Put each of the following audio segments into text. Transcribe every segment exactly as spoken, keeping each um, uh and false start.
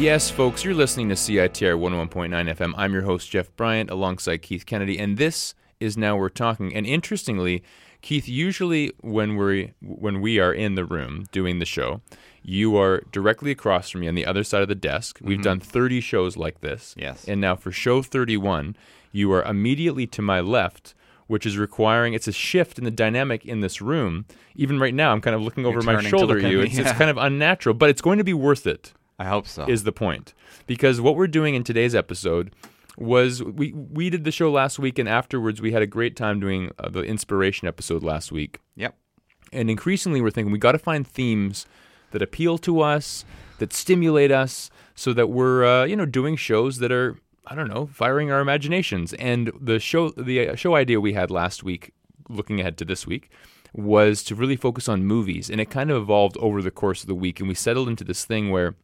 Yes, folks, you're listening to C I T R one oh one point nine F M. I'm your host, Jeff Bryant, alongside Keith Kennedy, and this is Now We're Talking. And interestingly, Keith, usually when we when we are in the room doing the show, you are directly across from me on the other side of the desk. We've mm-hmm. done thirty shows like this. Yes. And now for show thirty-one, you are immediately to my left, which is requiring, it's a shift in the dynamic in this room. Even right now, I'm kind of looking over You're my shoulder at you. Me, it's, yeah. it's kind of unnatural, but it's going to be worth it. I hope so. Is the point. Because what we're doing in today's episode was, we, we did the show last week, and afterwards we had a great time doing uh, the inspiration episode last week. Yep. And increasingly we're thinking we got to find themes that appeal to us, that stimulate us, so that we're uh, you know doing shows that are, I don't know, firing our imaginations. And the show the show idea we had last week, looking ahead to this week, was to really focus on movies. And it kind of evolved over the course of the week, and we settled into this thing where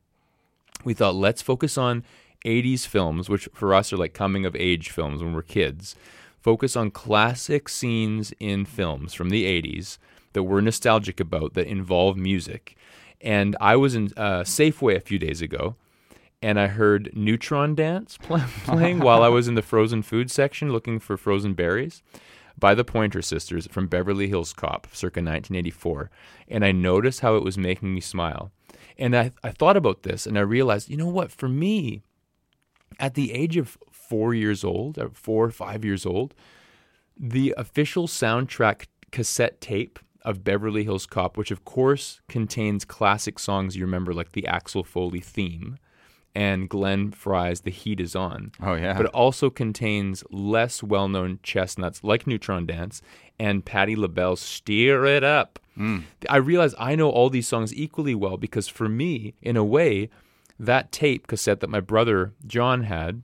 we thought, let's focus on eighties films, which for us are like coming-of-age films when we're kids. Focus on classic scenes in films from the eighties that we're nostalgic about, that involve music. And I was in uh, Safeway a few days ago, and I heard Neutron Dance play- playing while I was in the frozen food section looking for frozen berries by the Pointer Sisters from Beverly Hills Cop, circa nineteen eighty-four. And I noticed how it was making me smile. And I, I thought about this, and I realized, you know what, for me, at the age of four years old, or four or five years old, the official soundtrack cassette tape of Beverly Hills Cop, which of course contains classic songs you remember, like the Axel Foley theme and Glenn Frey's The Heat Is On. Oh, yeah. But it also contains less well-known chestnuts like Neutron Dance and Patti LaBelle's Steer It Up. Mm. I realized I know all these songs equally well because for me, in a way, that tape cassette that my brother John had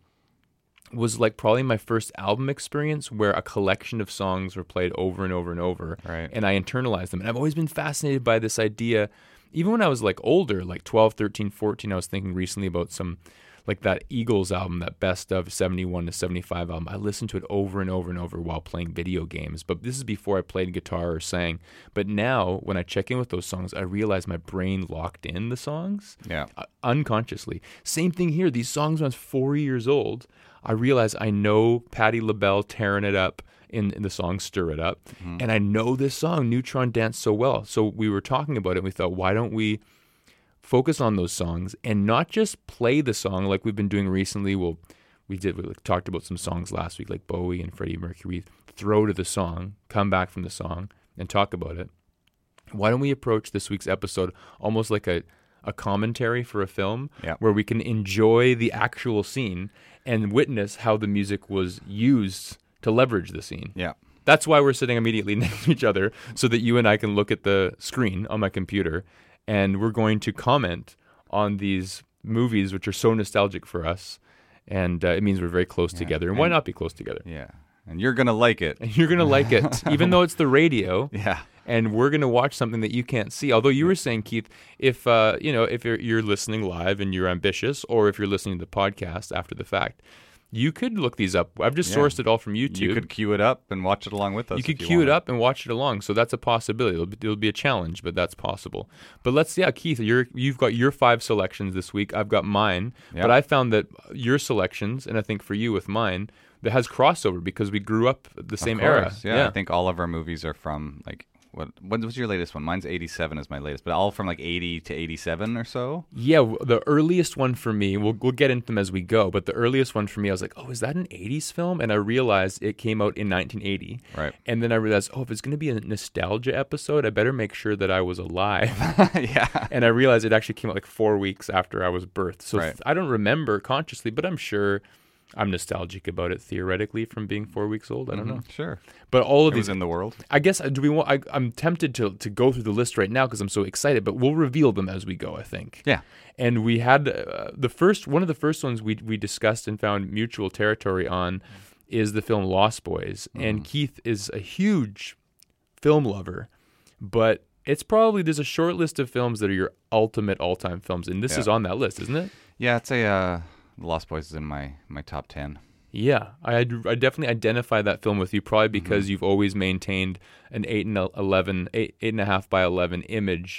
was like probably my first album experience where a collection of songs were played over and over and over. Right. And I internalized them. And I've always been fascinated by this idea. Even when I was like older, like twelve, thirteen, fourteen, I was thinking recently about some, like that Eagles album, that best of seventy-one to seventy-five album. I listened to it over and over and over while playing video games. But this is before I played guitar or sang. But now when I check in with those songs, I realize my brain locked in the songs yeah. uh, unconsciously. Same thing here. These songs when I was four years old, I realize I know Patti LaBelle tearing it up in, in the song Stir It Up. Mm-hmm. And I know this song, Neutron Dance, so well. So we were talking about it, and we thought, why don't we focus on those songs and not just play the song like we've been doing recently. We'll, we did we talked about some songs last week, like Bowie and Freddie Mercury. Throw to the song, come back from the song, and talk about it. Why don't we approach this week's episode almost like a, a commentary for a film, yeah. where we can enjoy the actual scene and witness how the music was used to leverage the scene. Yeah. That's why we're sitting immediately next to each other, so that you and I can look at the screen on my computer, and we're going to comment on these movies which are so nostalgic for us, and uh, it means we're very close yeah. together. And, and why not be close together? Yeah, and you're going to like it. And you're going to like it, even though it's the radio. Yeah. And we're going to watch something that you can't see. Although you were saying, Keith, if uh, you know, if you're, you're listening live and you're ambitious, or if you're listening to the podcast after the fact, you could look these up. I've just yeah. sourced it all from YouTube. You could queue it up and watch it along with us. You could you queue wanted. it up and watch it along. So that's a possibility. It'll be, it'll be a challenge, but that's possible. But let's, yeah, Keith, you're, you've got your five selections this week. I've got mine. Yep. But I found that your selections, and I think for you with mine, that has crossover because we grew up the same era. Yeah, yeah, I think all of our movies are from like, What what was your latest one? Mine's eighty-seven is my latest, but all from like eighty to eighty-seven or so? Yeah, the earliest one for me, we'll we'll get into them as we go, but the earliest one for me, I was like, oh, is that an eighties film? And I realized it came out in nineteen eighty. Right. And then I realized, oh, if it's going to be a nostalgia episode, I better make sure that I was alive. Yeah. And I realized it actually came out like four weeks after I was birthed. So right. th- I don't remember consciously, but I'm sure I'm nostalgic about it theoretically from being four weeks old. I don't mm-hmm. know. Sure. But all of it these was in the world. I guess do we want? I, I'm tempted to to go through the list right now because I'm so excited. But we'll reveal them as we go, I think. Yeah. And we had uh, the first one of the first ones we we discussed and found mutual territory on is the film Lost Boys. Mm. And Keith is a huge film lover, but it's probably there's a short list of films that are your ultimate all time films, and this yeah. is on that list, isn't it? Yeah, I'd say uh, Lost Boys is in my my top ten. Yeah, I, I definitely identify that film with you, probably because mm-hmm. you've always maintained an eight and eleven, eight, eight and a half by eleven image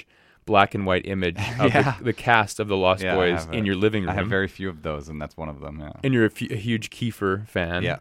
black and white image of Yeah. the, the cast of the Lost Yeah, I Boys have in a- your living room. I have very few of those, and that's one of them. Yeah. and you're a, fu- a huge Kiefer fan. Yeah.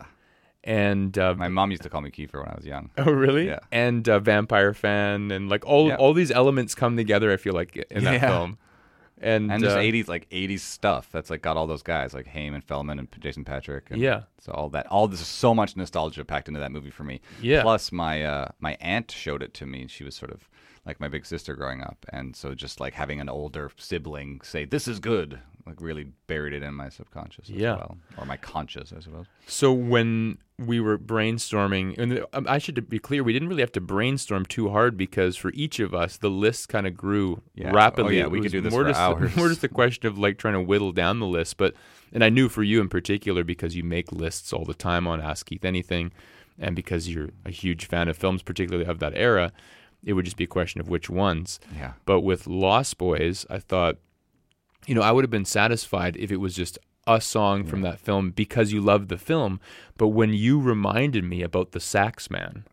And uh, My mom used to call me Kiefer when I was young. oh really? Yeah. And uh, vampire fan, and like all Yeah. all these elements come together. I feel like in that Yeah. film. And, And just uh, eighties, like eighties stuff. That's like got all those guys, like Haim and Feldman and Jason Patrick. And Yeah. So all that, all this is so much nostalgia packed into that movie for me. Yeah. Plus, my uh, my aunt showed it to me. She was sort of like my big sister growing up, and so just like having an older sibling say this is good, like really buried it in my subconscious as Yeah. well, or my conscious, I suppose. So when we were brainstorming, and um, I should be clear, we didn't really have to brainstorm too hard because for each of us, the list kind of grew Yeah. rapidly. Oh, yeah, It we could was do this more for just hours. more just a question of like trying to whittle down the list. But and I knew for you in particular because you make lists all the time on Ask Keith Anything, and because you're a huge fan of films, particularly of that era, it would just be a question of which ones. Yeah. But with Lost Boys, I thought, you know, I would have been satisfied if it was just a song from that film because you loved the film. But when you reminded me about the Sax Man,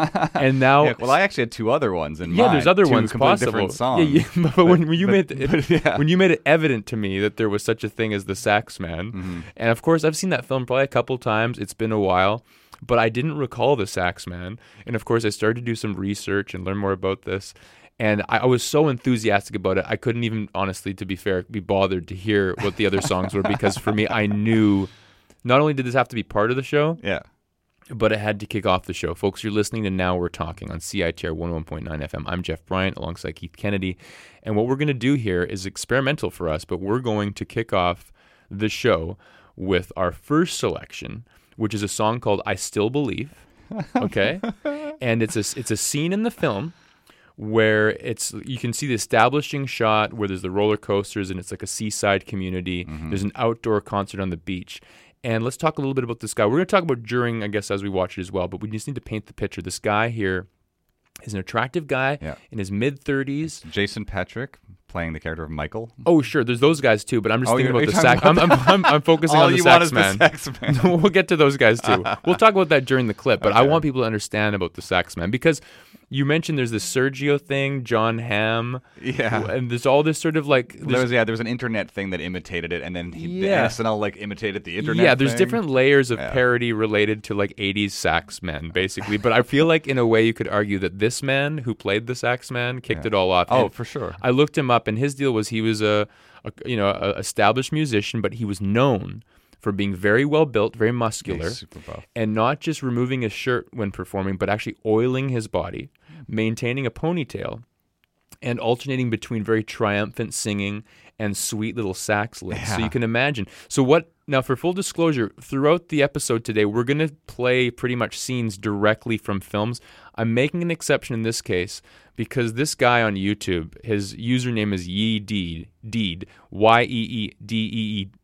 and now, Yeah, well, I actually had two other ones in yeah, mind. there's other two ones completely possible. different songs. Yeah, yeah, but, when, when you but- made it, but, yeah. when you made it evident to me that there was such a thing as the Sax Man, Mm-hmm. and of course I've seen that film probably a couple times. It's been a while. But I didn't recall the Sax Man. And of course, I started to do some research and learn more about this. And I, I was so enthusiastic about it, I couldn't even, honestly, to be fair, be bothered to hear what the other songs were. Because for me, I knew not only did this have to be part of the show, Yeah. but it had to kick off the show. Folks, you're listening to Now We're Talking on C I T R one oh one point nine F M. I'm Jeff Bryant alongside Keith Kennedy. And what we're going to do here is experimental for us, but we're going to kick off the show with our first selection, which is a song called I Still Believe. Okay? And it's a, it's a scene in the film where it's you can see the establishing shot where there's the roller coasters and it's like a seaside community. Mm-hmm. There's an outdoor concert on the beach. And let's talk a little bit about this guy. We're going to talk about during, I guess, as we watch it as well, but we just need to paint the picture. This guy here is an attractive guy Yeah. in his mid-thirties. Jason Patrick playing the character of Michael. Oh, sure, there's those guys too, but I'm just Oh, thinking you're- about the you're sax. talking I'm, I'm, I'm, I'm focusing All on the you want sax is man. the sax man. We'll get to those guys too. We'll talk about that during the clip, but I Okay. want people to understand about the sax man because you mentioned there's this Sergio thing, John Hamm, Yeah. and there's all this sort of like There there's- was yeah, there was an internet thing that imitated it, and then he, Yeah. the S N L like imitated the internet. yeah, there's thing. different layers of Yeah. parody related to like eighties sax men, basically. But I feel like in a way you could argue that this man who played the sax man kicked Yeah. it all off. Oh, And for sure. I looked him up, and his deal was he was a, a you know a established musician, but he was known for being very well built, very muscular, He's super buff. and not just removing his shirt when performing, but actually oiling his body, maintaining a ponytail, and alternating between very triumphant singing and sweet little sax licks. So Yeah. you can imagine. So what? Now, for full disclosure, throughout the episode today, we're going to play pretty much scenes directly from films. I'm making an exception in this case because this guy on YouTube, his username is Yee Deed, Deed, Y E E D E E,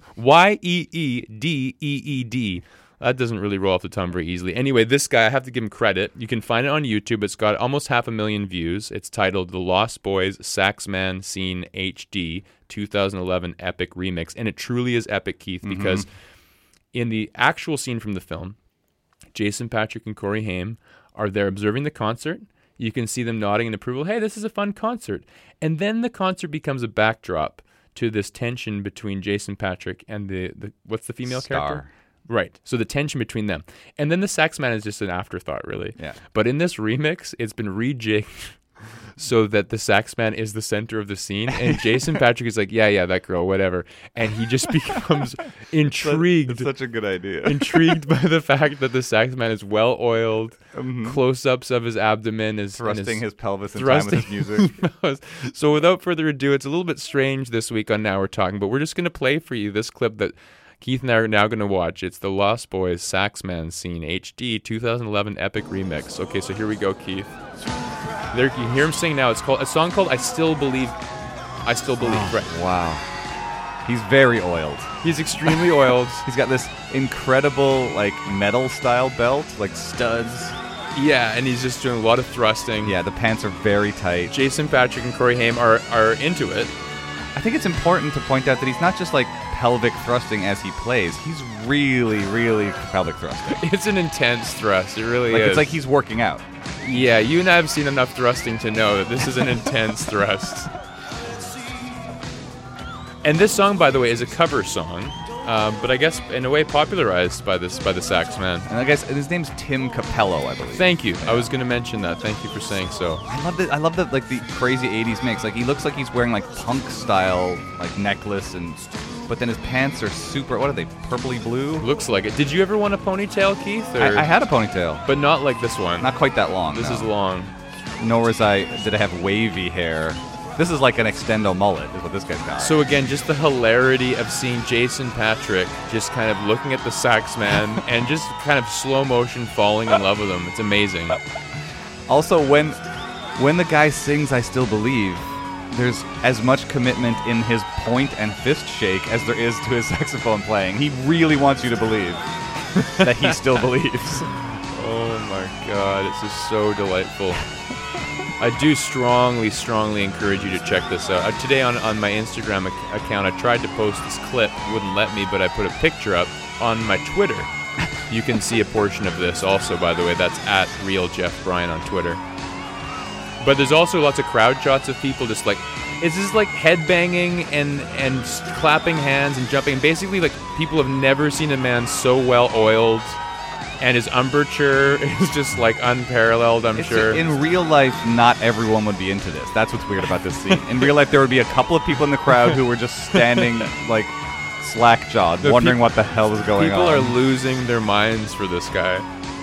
Y E E D E E D. That doesn't really roll off the tongue very easily. Anyway, this guy, I have to give him credit. You can find it on YouTube. It's got almost half a million views. It's titled The Lost Boys Saxman Scene H D twenty eleven Epic Remix. And it truly is epic, Keith, because in the actual scene from the film, Jason Patrick and Corey Haim are there observing the concert. You can see them nodding in approval. Hey, this is a fun concert. And then the concert becomes a backdrop to this tension between Jason Patrick and the, the what's the female Star. character? Right. So the tension between them. And then the sax man is just an afterthought, really. Yeah. But in this remix, it's been rejigged so that the sax man is the center of the scene. And Jason Patrick is like, yeah, yeah, that girl, whatever. And he just becomes intrigued. It's such a good idea. Intrigued by the fact that the sax man is well oiled, Mhm. close-ups of his abdomen, is and Thrusting his pelvis in thrusting time with his music. So without further ado, it's a little bit strange this week on Now We're Talking, but we're just going to play for you this clip that Keith and I are now going to watch. It's the Lost Boys Saxman Scene H D twenty eleven Epic Remix. Okay, so here we go, Keith. There, you can hear him sing now. It's called a song called "I Still Believe." I still believe. Right. Wow. He's very oiled. He's extremely oiled. He's got this incredible like metal style belt, like studs. Yeah, and he's just doing a lot of thrusting. Yeah, the pants are very tight. Jason Patrick and Corey Haim are are into it. I think it's important to point out that he's not just like pelvic thrusting as he plays. He's really, really pelvic thrusting. It's an intense thrust. It really Like is. it's like he's working out. Yeah, you and I have seen enough thrusting to know that this is an intense thrust. And this song, by the way, is a cover song, uh, but I guess in a way popularized by this by the sax man. And I guess his name's Tim Capello, I believe. Thank you. I was going to mention that. Thank you for saying so. I love the I love the like the crazy eighties mix. Like he looks like he's wearing like punk style like necklace, and but then his pants are super. What are they? Purpley blue. Looks like it. Did you ever want a ponytail, Keith? Or, I, I had a ponytail, but not like this one. not quite that long. This no. is long. Nor was I did I have wavy hair. This is like an extendo mullet, is what this guy's got. So again, just the hilarity of seeing Jason Patric just kind of looking at the sax man and just kind of slow motion falling in love with him. It's amazing. Also, when when the guy sings "I Still Believe," there's as much commitment in his point and fist shake as there is to his saxophone playing. He really wants you to believe that he still believes. Oh my God, it's just so delightful. I do strongly, strongly encourage you to check this out. Uh, today on, on my Instagram ac- account, I tried to post this clip. It wouldn't let me, but I put a picture up on my Twitter. You can see a portion of this also, by the way. That's at Real Jeff Bryan on Twitter. But there's also lots of crowd shots of people just like, it's just like headbanging and, and clapping hands and jumping. Basically, like, people have never seen a man so well oiled. And his umbrature is just like unparalleled, I'm It's sure. In real life, not everyone would be into this. That's what's weird about this scene. In real life, there would be a couple of people in the crowd who were just standing like slack-jawed, The wondering peop- what the hell was going People on. are losing their minds for this guy.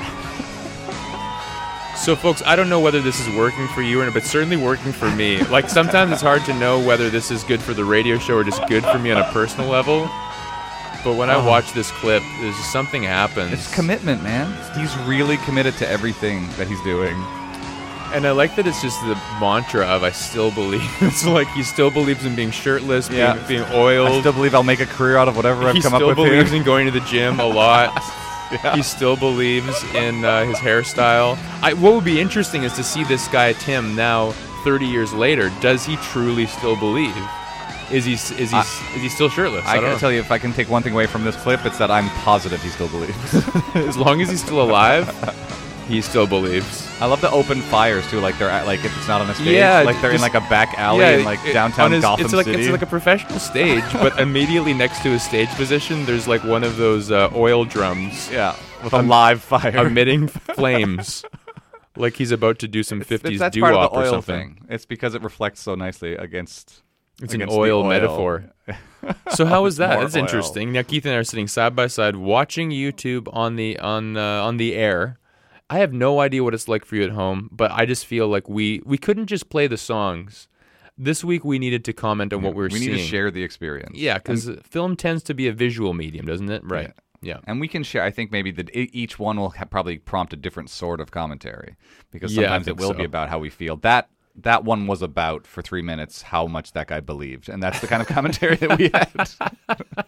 So, folks, I don't know whether this is working for you, or not, but certainly working for me. Like, sometimes it's hard to know whether this is good for the radio show or just good for me on a personal level. But when I Oh. watch this clip, there's just something happens. It's commitment, man. He's really committed to everything that he's doing. And I like that it's just the mantra of I still believe. It's like he still believes in being shirtless, Yeah. being, being oiled. I still believe I'll make a career out of whatever I've he come up still with believes here. in going to the gym a lot. Yeah. He still believes in uh, his hairstyle. I, what would be interesting is to see this guy, Tim, now thirty years later. Does he truly still believe? Is he is he I, is he still shirtless? I, I don't gotta know. tell you, if I can take one thing away from this clip, it's that I'm positive he still believes. As long as he's still alive, he still believes. I love the open fires too, like they're at, like if it's not on a stage, Yeah, like they're just- in like a back alley yeah, in like it- downtown on his- Gotham it's like, City. It's like a professional stage, but immediately next to his stage position, there's like one of those uh, oil drums yeah, with a um, live fire. emitting flames, like he's about to do some It's- fifties that's part of doo-wop the or oil something. thing. It's because it reflects so nicely against. It's an against the oil oil metaphor. So how was that? More That's oil. interesting. Now Keith and I are sitting side by side watching YouTube on the on uh, on the air. I have no idea what it's like for you at home, but I just feel like we we couldn't just play the songs. This week we needed to comment on what we were we seeing. need to share the experience. Yeah, because film tends to be a visual medium, doesn't it? Right. Yeah. And we can share. I think maybe that e- each one will ha- probably prompt a different sort of commentary because Yeah, I sometimes it think will so. be about how we feel. That that one was about for three minutes how much that guy believed, and that's the kind of commentary that we had.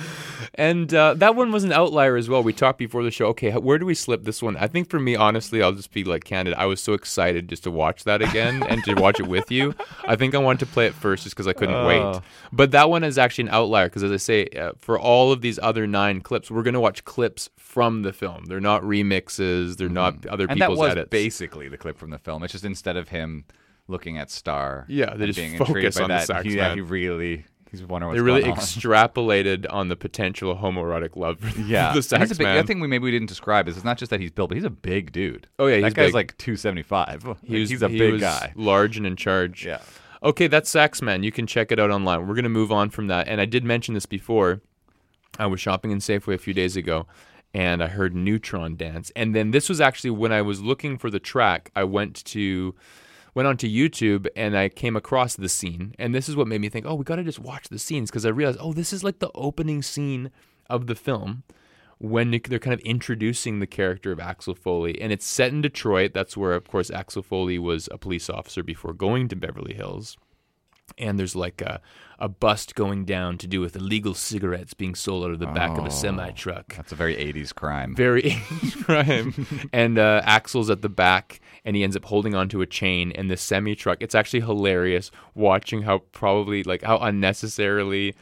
And uh, that one was an outlier as well. We talked before the show. Okay, where do we slip this one? I think for me, honestly, I'll just be like candid. I was so excited just to watch that again and to watch it with you. I think I wanted to play it first just because I couldn't Oh. wait. But that one is actually an outlier because, as I say, uh, for all of these other nine clips, we're going to watch clips from the film. They're not remixes. They're not other and that people's was edits. basically the clip from the film. It's just instead of him looking at Star, Yeah, they and just being focus intrigued by on the that, sax he, yeah, man. he really he's wondering what's They really going on. extrapolated on the potential homoerotic love for the, Yeah, the And he's sax a big, man. the thing we maybe we didn't describe is it's not just that he's built, but he's a big dude. Oh, yeah, that he's guy's big. like two seventy five. He was- he's a he big was guy. large and in charge. Yeah. Okay, that's Saxman. You can check it out online. We're going to move on from that. And I did mention this before. I was shopping in Safeway a few days ago, and I heard Neutron Dance. And then this was actually when I was looking for the track, I went to went onto YouTube, and I came across the scene. And this is what made me think, oh, we got to just watch the scenes, because I realized, oh, this is like the opening scene of the film when they're kind of introducing the character of Axel Foley. And it's set in Detroit. That's where, of course, Axel Foley was a police officer before going to Beverly Hills. And there's like a, a bust going down to do with illegal cigarettes being sold out of the back of Oh. a semi-truck. That's a very eighties crime. Very eighties crime. And uh, Axel's at the back, and he ends up holding onto a chain in the semi-truck. It's actually hilarious watching how probably, like, how unnecessarily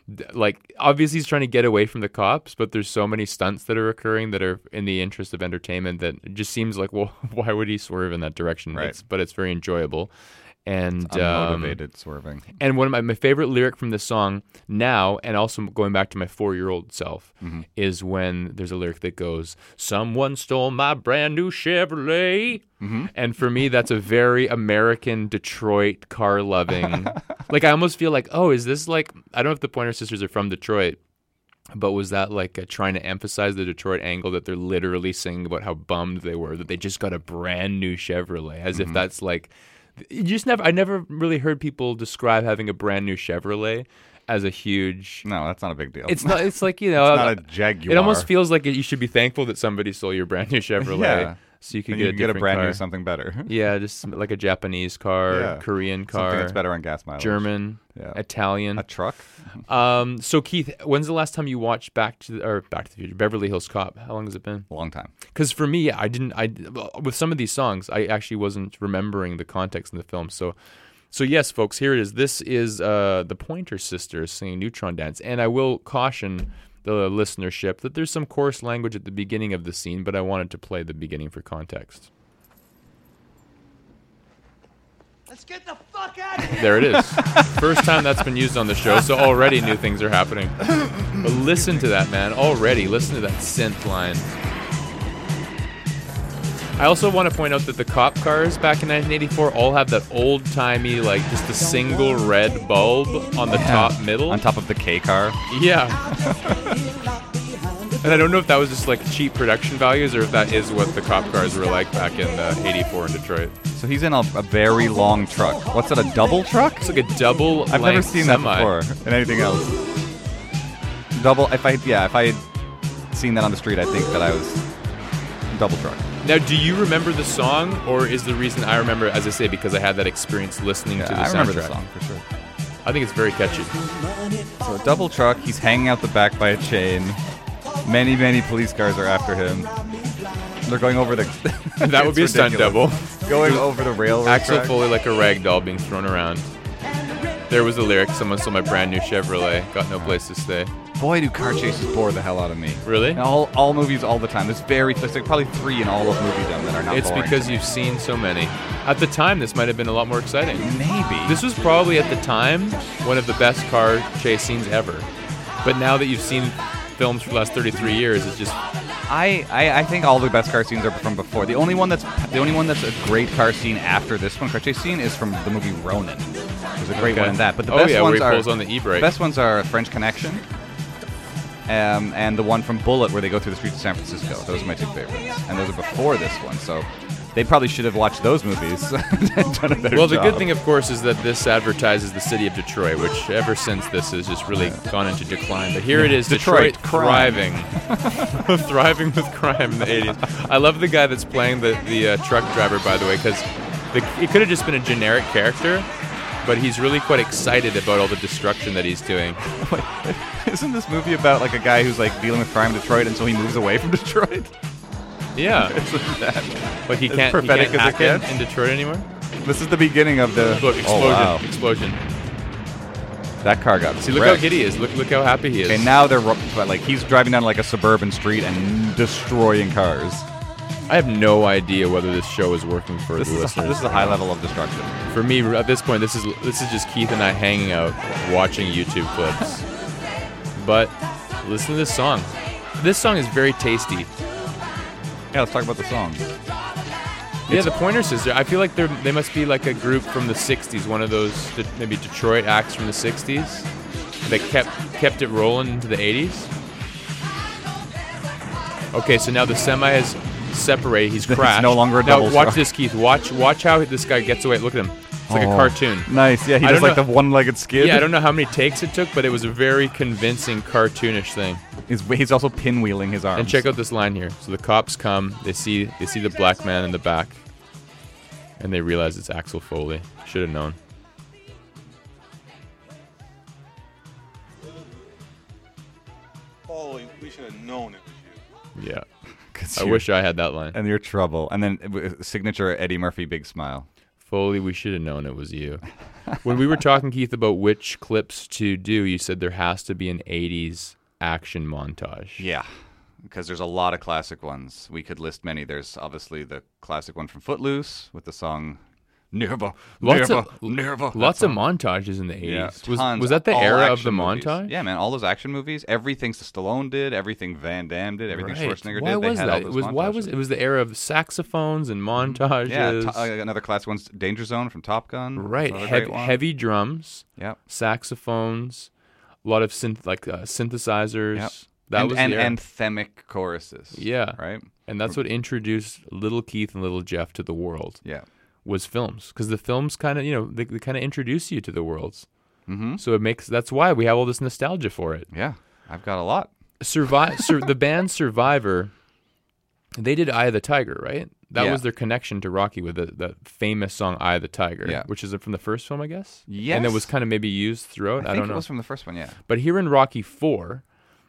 like obviously he's trying to get away from the cops, but there's so many stunts that are occurring that are in the interest of entertainment that it just seems like, well, why would he swerve in that direction? Right. It's, but it's very enjoyable. And It's um, unmotivated swerving. and one of my, my favorite lyric from this song now, and also going back to my four-year-old self, Mm-hmm. is when there's a lyric that goes, "Someone stole my brand new Chevrolet." Mm-hmm. And for me, that's a very American Detroit car-loving. Like I almost feel like, oh, is this like, I don't know if the Pointer Sisters are from Detroit, but was that like uh, trying to emphasize the Detroit angle that they're literally singing about how bummed they were that they just got a brand new Chevrolet, as Mm-hmm. if that's like. You just never. I never really heard people describe having a brand new Chevrolet as a huge. No, that's not a big deal. It's not. It's like you know. It's not a Jaguar. It almost feels like you should be thankful that somebody stole your brand new Chevrolet, Yeah. so you could And get you a can get a different brand car. new something better. Yeah, just like a Japanese car, Yeah. Korean car, Something that's better on gas mileage. German, Yeah. Italian. A truck? Um. So Keith, when's the last time you watched Back to the, or Back to the Future, Beverly Hills Cop? How long has it been? A long time. Because for me, I didn't. I with some of these songs, I actually wasn't remembering the context in the film. So, so yes, folks, here it is. This is uh, the Pointer Sisters singing "Neutron Dance," and I will caution the listenership that there's some coarse language at the beginning of the scene, but I wanted to play the beginning for context. Let's get the fuck out of here! There it is. First time that's been used on the show, so already new things are happening. But listen to that, man. Already, listen to that synth line. I also want to point out that the cop cars back in nineteen eighty-four all have that old-timey, like, just a single red bulb on the top middle. On top of the K car. Yeah. And I don't know if that was just, like, cheap production values or if that is what the cop cars were like back in uh, eighty-four in Detroit. So he's in a, a very long truck. What's that, a double truck? It's like a double I've never seen semi. that before in anything else. Double, if I, yeah, if I had seen that on the street, I think that I was double truck. Now, do you remember the song, or is the reason I remember, as I say, because I had that experience listening Yeah, to the I remember soundtrack? the song for sure. I think it's very catchy. So a double truck, he's hanging out the back by a chain. Many, many police cars are after him. They're going over the... That would be a It's stunt double. ridiculous. Going over the railroad Axel track. Foley like a rag doll being thrown around. There was the lyric, someone stole my brand new Chevrolet, got no place to stay. Boy, do car chases bore the hell out of me. Really? And all, all movies all the time. There's very, there's like probably three in all of moviedom that are not It's boring because to me. you've seen so many. At the time, this might have been a lot more exciting. Maybe. This was probably, at the time, one of the best car chase scenes ever. But now that you've seen films for the last thirty-three years, it's just... I, I, I think all the best car scenes are from before. The only one that's the only one that's a great car scene after this one, car chase scene, is from the movie Ronin. There's a great Okay. one in that. But the Oh, best yeah, where ones he are pulls on the e-brake. The best ones are French Connection, um, and the one from Bullet where they go through the streets of San Francisco. Those are my two favorites, and those are before this one. So they probably should have watched those movies and done a better Well, the job. good thing, of course, is that this advertises the city of Detroit, which ever since this has just really gone into decline. But here it is, Detroit, Detroit, crime. thriving. Thriving with crime in the eighties. I love the guy that's playing the, the uh, truck driver, by the way, because it could have just been a generic character, but he's really quite excited about all the destruction that he's doing. Wait, isn't this movie about like a guy who's like dealing with crime in Detroit, and so he moves away from Detroit? Yeah. Isn't that? Like he As can't, he prophetic can't as it hack in, gets? in Detroit anymore? This is the beginning of the Look, explosion, Oh, wow. explosion. That car got See, look how wrecked. giddy he is. Look, look how happy he is. Okay, now they're ru- but like he's driving down like a suburban street and destroying cars. I have no idea whether this show is working for This the is a, listeners. this is a high level of destruction. For me, at this point, this is this is just Keith and I hanging out, watching YouTube clips. But listen to this song. This song is very tasty. Yeah, let's talk about the song. Yeah, the Pointer Sisters. I feel like they they must be like a group from the sixties, one of those de- maybe Detroit acts from the sixties that kept kept it rolling into the eighties. Okay, so now the semi has separated. He's It's crashed. no longer a now double watch truck. this, Keith. Watch watch how this guy gets away. Look at him. It's like a Oh, cartoon. Nice. Yeah, he I does don't like know- the one-legged skid. Yeah, I don't know how many takes it took, but it was a very convincing cartoonish thing. He's, he's also pinwheeling his arms. And check out this line here. So the cops come, they see they see the black man in the back, and they realize it's Axel Foley. Should have known. Oh, we should have known it was you. Yeah. 'Cause I you're- wish I had that line. And you're trouble. And then uh, signature Eddie Murphy big smile. Foley, we should have known it was you. When we were talking, Keith, about which clips to do, you said there has to be an eighties action montage. Yeah, because there's a lot of classic ones. We could list many. There's obviously the classic one from Footloose with the song Never, Lots Never, of, Never. Lots of montages in the eighties. Yeah, was, tons. was that the All era of the action movies. montage? Yeah, man, all those action movies, everything Stallone did, everything Van Damme did, everything Right. Schwarzenegger Why did, they was had that? all It those was why was montages. it was the era of saxophones and montages. Yeah, to, uh, another classic one's Danger Zone from Top Gun. Right, Another heavy, great one. heavy drums, Yep. saxophones, a lot of synth like uh, synthesizers. Yep. That and, was and the era. anthemic choruses. Yeah. Right? And that's what introduced Little Keith and Little Jeff to the world. Yeah. Was films, because the films kind of, you know, they, they kind of introduce you to the worlds. Mm-hmm. So it makes, that's why we have all this nostalgia for it. Yeah. I've got a lot. Survive, sur- the band Survivor, they did Eye of the Tiger, right? That Yeah. was their connection to Rocky with the, the famous song Eye of the Tiger, Yeah. which is from the first film, I guess? Yes. And it was kind of maybe used throughout. I I, think don't know. it was from the first one, yeah. But here in Rocky four,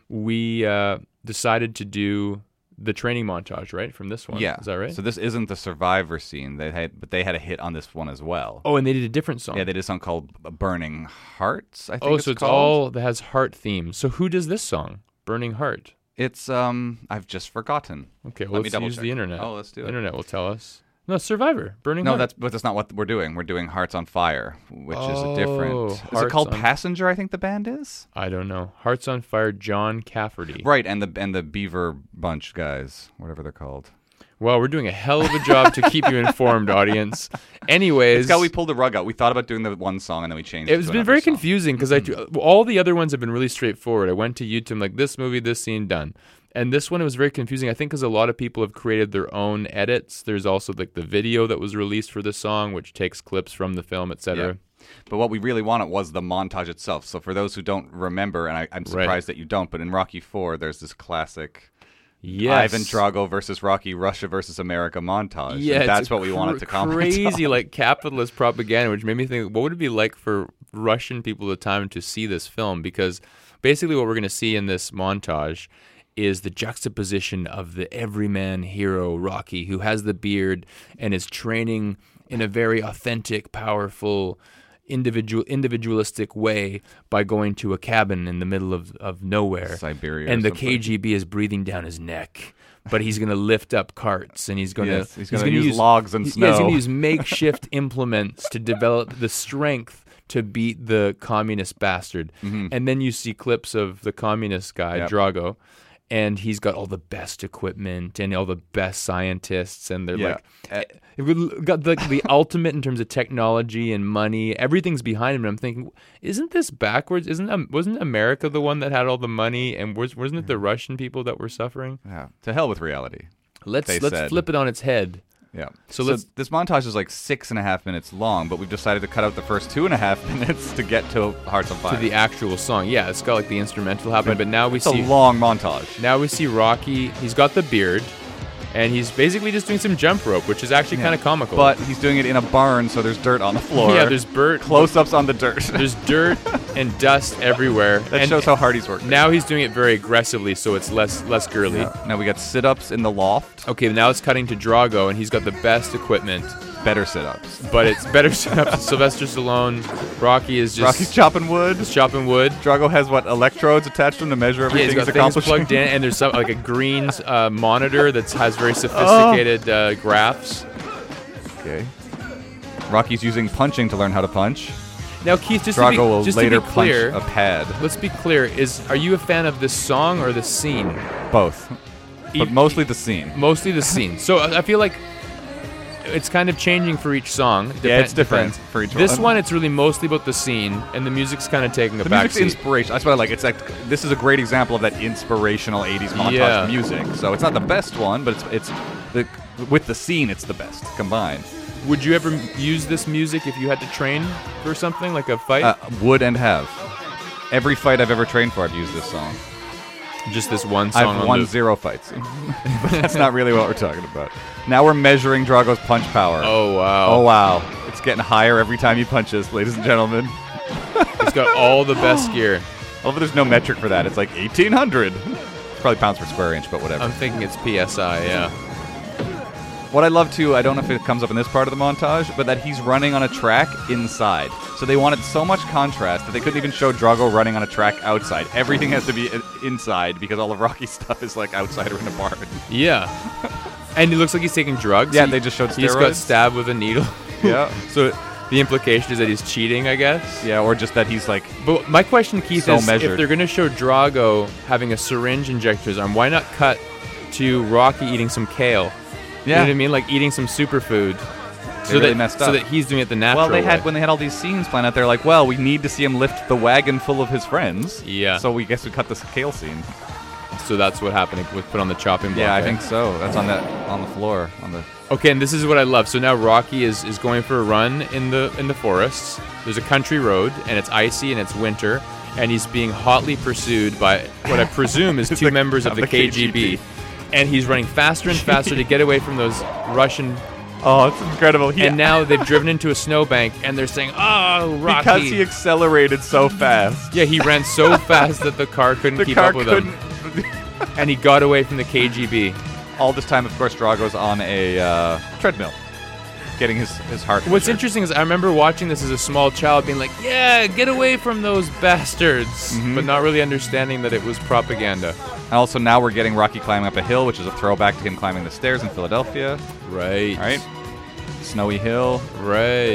we uh, decided to do the training montage, right? From this one. Yeah. Is that right? So this isn't the Survivor scene. They had, but they had a hit on this one as well. oh, and they did a different song. Yeah, they did a song called "Burning Hearts." I think. oh, it's so it's called. all that has heart themes. So who does this song? Burning Heart. It's um. I've just forgotten. Okay, well, Let me let's double use check. the internet. Oh, let's do it. Internet will tell us. No, Survivor. Burning No, Heart. that's but that's not what we're doing. We're doing "Hearts on Fire," which is Oh, a different. Is it Hearts called on- "Passenger"? I think the band is. I don't know. Hearts on Fire, John Cafferty. Right, and the and the Beaver Bunch guys, whatever they're called. Well, we're doing a hell of a job to keep you informed, audience. Anyways, It's how we pulled the rug out. We thought about doing the one song and then we changed. it's to been another very song. confusing because I all the other ones have been really straightforward. I went to YouTube like this movie, this scene, done. And this one it was very confusing. I think because a lot of people have created their own edits. There's also like the video that was released for the song, which takes clips from the film, et cetera. Yeah. But what we really wanted was the montage itself. So for those who don't remember, and I, I'm surprised Right. that you don't, but in Rocky four, there's this classic Yes. Ivan Drago versus Rocky, Russia versus America montage. Yeah, and it's that's a what we wanted to cr- comment Crazy, on. like capitalist propaganda, which made me think, what would it be like for Russian people at the time to see this film? Because basically, what we're going to see in this montage is the juxtaposition of the everyman hero Rocky, who has the beard and is training in a very authentic, powerful, individual, individualistic way by going to a cabin in the middle of, of nowhere, Siberia or and the something. K G B is breathing down his neck. But he's going to lift up carts, and he's going to Yes, he's gonna use logs and he- Yeah, he's going snow. to use makeshift implements to develop the strength to beat the communist bastard. And then you see clips of the communist guy, Mm-hmm. Yep. Drago, and he's got all the best equipment and all the best scientists, and they're Yeah. like, we've got the, the ultimate in terms of technology and money. Everything's behind him. And I'm thinking, isn't this backwards? Isn't um, wasn't America the one that had all the money, and was, wasn't it the Russian people that were suffering? Yeah. To hell with reality. Let's They let's said. flip it on its head. Yeah. So So, let's- this montage is like six and a half minutes long, but we've decided to cut out the first two and a half minutes to get to Hearts on Fire. To the actual song. Yeah, it's got like the instrumental happening, but now we it's a see long montage. now we see Rocky. He's got the beard, and he's basically just doing some jump rope, which is actually kind of comical. But he's doing it in a barn, so there's dirt on the floor. yeah, there's dirt, close-ups on the dirt. there's dirt and dust everywhere. that and shows how hard he's working. now he's doing it very aggressively, so it's less less girly. Now we got sit-ups in the loft. Okay, now it's cutting to Drago, and he's got the best equipment, Better sit-ups. but it's better set up. Sylvester Stallone, Rocky is just Rocky's chopping wood. just chopping wood. Drago has what electrodes attached to him to measure Yeah, everything he's got he's things accomplishing. plugged in, and there's some, like a green uh, monitor that has very sophisticated uh, graphs. Okay. Rocky's using punching to learn how to punch. Now, Keith, just to Drago be, will just later to be clear, punch a pad. let's be clear: is are you a fan of this song or the scene? Both, but E- mostly the scene. Mostly the scene. So I I feel like it's kind of changing for each song. Yeah, Depen- it's different depends. for each This one. one, it's really mostly about the scene, and the music's kind of taking a The back music's seat. inspiration. That's what I like. It's like this is a great example of that inspirational eighties montage Yeah. music. So it's not the best one, but it's it's the with the scene, it's the best combined. Would you ever use this music if you had to train for something like a fight? Uh, would and have. Every fight I've ever trained for, I've used this song. Just this one song. I've on won the- zero fights. But that's not really what we're talking about. Now we're measuring Drago's punch power. Oh wow! Oh, wow. It's getting higher every time he punches, ladies and gentlemen. He's got all the best gear. Although there's no metric for that. It's like eighteen hundred. It's probably pounds per square inch, but whatever. I'm thinking it's P S I. Yeah. What I love too, I don't know if it comes up in this part of the montage, but that he's running on a track inside. So they wanted so much contrast that they couldn't even show Drago running on a track outside. Everything has to be inside because all of Rocky's stuff is like outside or in a barn. Yeah. And it looks like he's taking drugs. Yeah, he, they just showed steroids. He just got stabbed with a needle. Yeah. So the implication is that he's cheating, I guess. Yeah, or just that he's like. But my question, Keith, so is measured. If they're going to show Drago having a syringe injected to his arm, why not cut to Rocky eating some kale? Yeah. You know what I mean? Like eating some superfood. They So really that, messed so up. that he's doing it the natural Well, they had way. when they had all these scenes planned out, they're like, well, we need to see him lift the wagon full of his friends. Yeah. So we guess we cut this kale scene. So that's what happened. It was put on the chopping block. Yeah, I eh? think so. That's on that on the floor on the. Okay, and this is what I love. So now Rocky is, is going for a run in the in the forests. There's a country road, and it's icy, and it's winter, and he's being hotly pursued by what I presume is two the- members of of the, the K G B. K G B. And he's running faster and faster to get away from those Russian. Oh, it's incredible. He, And now they've driven into a snowbank, and they're saying, "Oh, Rocky!" because he accelerated so fast. yeah, he ran so fast that the car couldn't The keep car up with couldn't. him, and he got away from the K G B. All this time, of course, Drago's on a uh, treadmill, getting his, his heart. What's measured. interesting is I remember watching this as a small child being like, yeah, get away from those bastards, Mhm. but not really understanding that it was propaganda. And also, now we're getting Rocky climbing up a hill, which is a throwback to him climbing the stairs in Philadelphia. Right. All right. Snowy hill. Right.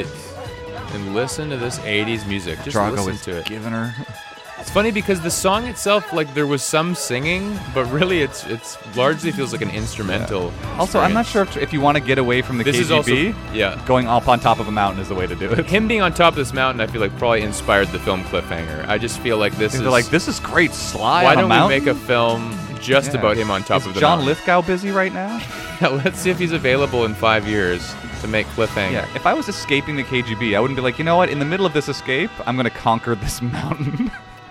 And listen to this eighties music. Just Drago listen is to it. giving her. It's funny because the song itself, like there was some singing, but really it's it's largely feels like an instrumental. Also, I'm not experience. sure if, if you want to get away from the This K is G B, also yeah. going up on top of a mountain is the way to do it. Him being on top of this mountain, I feel like probably inspired the film Cliffhanger. I just feel like this And is they're like, this is great. Sly why on a don't mountain. we make a film just Yeah. about him on top is of the John mountain? Lithgow busy right now? Yeah, let's see if he's available in five years to make Cliffhanger. Yeah. If I was escaping the K G B, I wouldn't be like, you know what? In the middle of this escape, I'm going to conquer this mountain.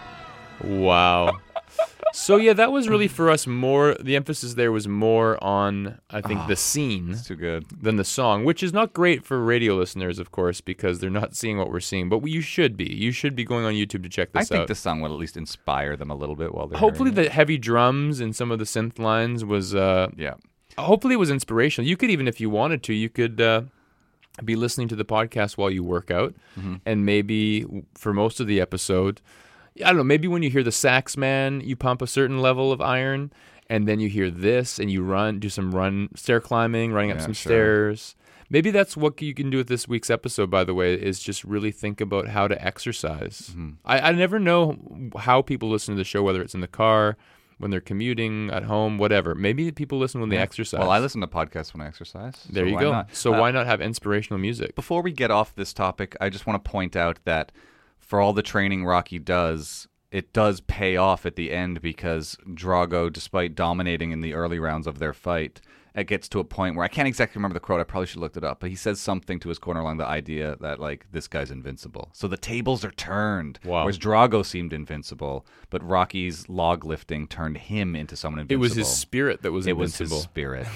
Wow. So yeah, that was really for us more. The emphasis there was more on, I think, Oh, the scene It's too good. than the song, which is not great for radio listeners, of course, because they're not seeing what we're seeing. But you should be. You should be going on YouTube to check I this think out. this song will at least inspire them a little bit while they're Hopefully, hearing the heavy drums and some of the synth lines was. Uh, it. Yeah. Hopefully, it was inspirational. You could even, if you wanted to, you could. Uh, be listening to the podcast while you work out, Mm-hmm. and maybe for most of the episode, I don't know, maybe when you hear the sax man, you pump a certain level of iron, and then you hear this, and you run, do some run, stair climbing, running up Yeah, some sure. stairs. Maybe that's what you can do with this week's episode, by the way, is just really think about how to exercise. Mm-hmm. I, I never know how people listen to the show, whether it's in the car, when they're commuting, at home, whatever. Maybe people listen when they exercise. Well, I listen to podcasts when I exercise. There so you why go. not? So Uh, why not have inspirational music? Before we get off this topic, I just want to point out that for all the training Rocky does, it does pay off at the end because Drago, despite dominating in the early rounds of their fight, it gets to a point where I can't exactly remember the quote. I probably should have looked it up, but he says something to his corner along the idea that like this guy's invincible. So the tables are turned. Wow. Whereas Drago seemed invincible, but Rocky's log lifting turned him into someone It invincible. was his spirit that was It was invincible. his spirit.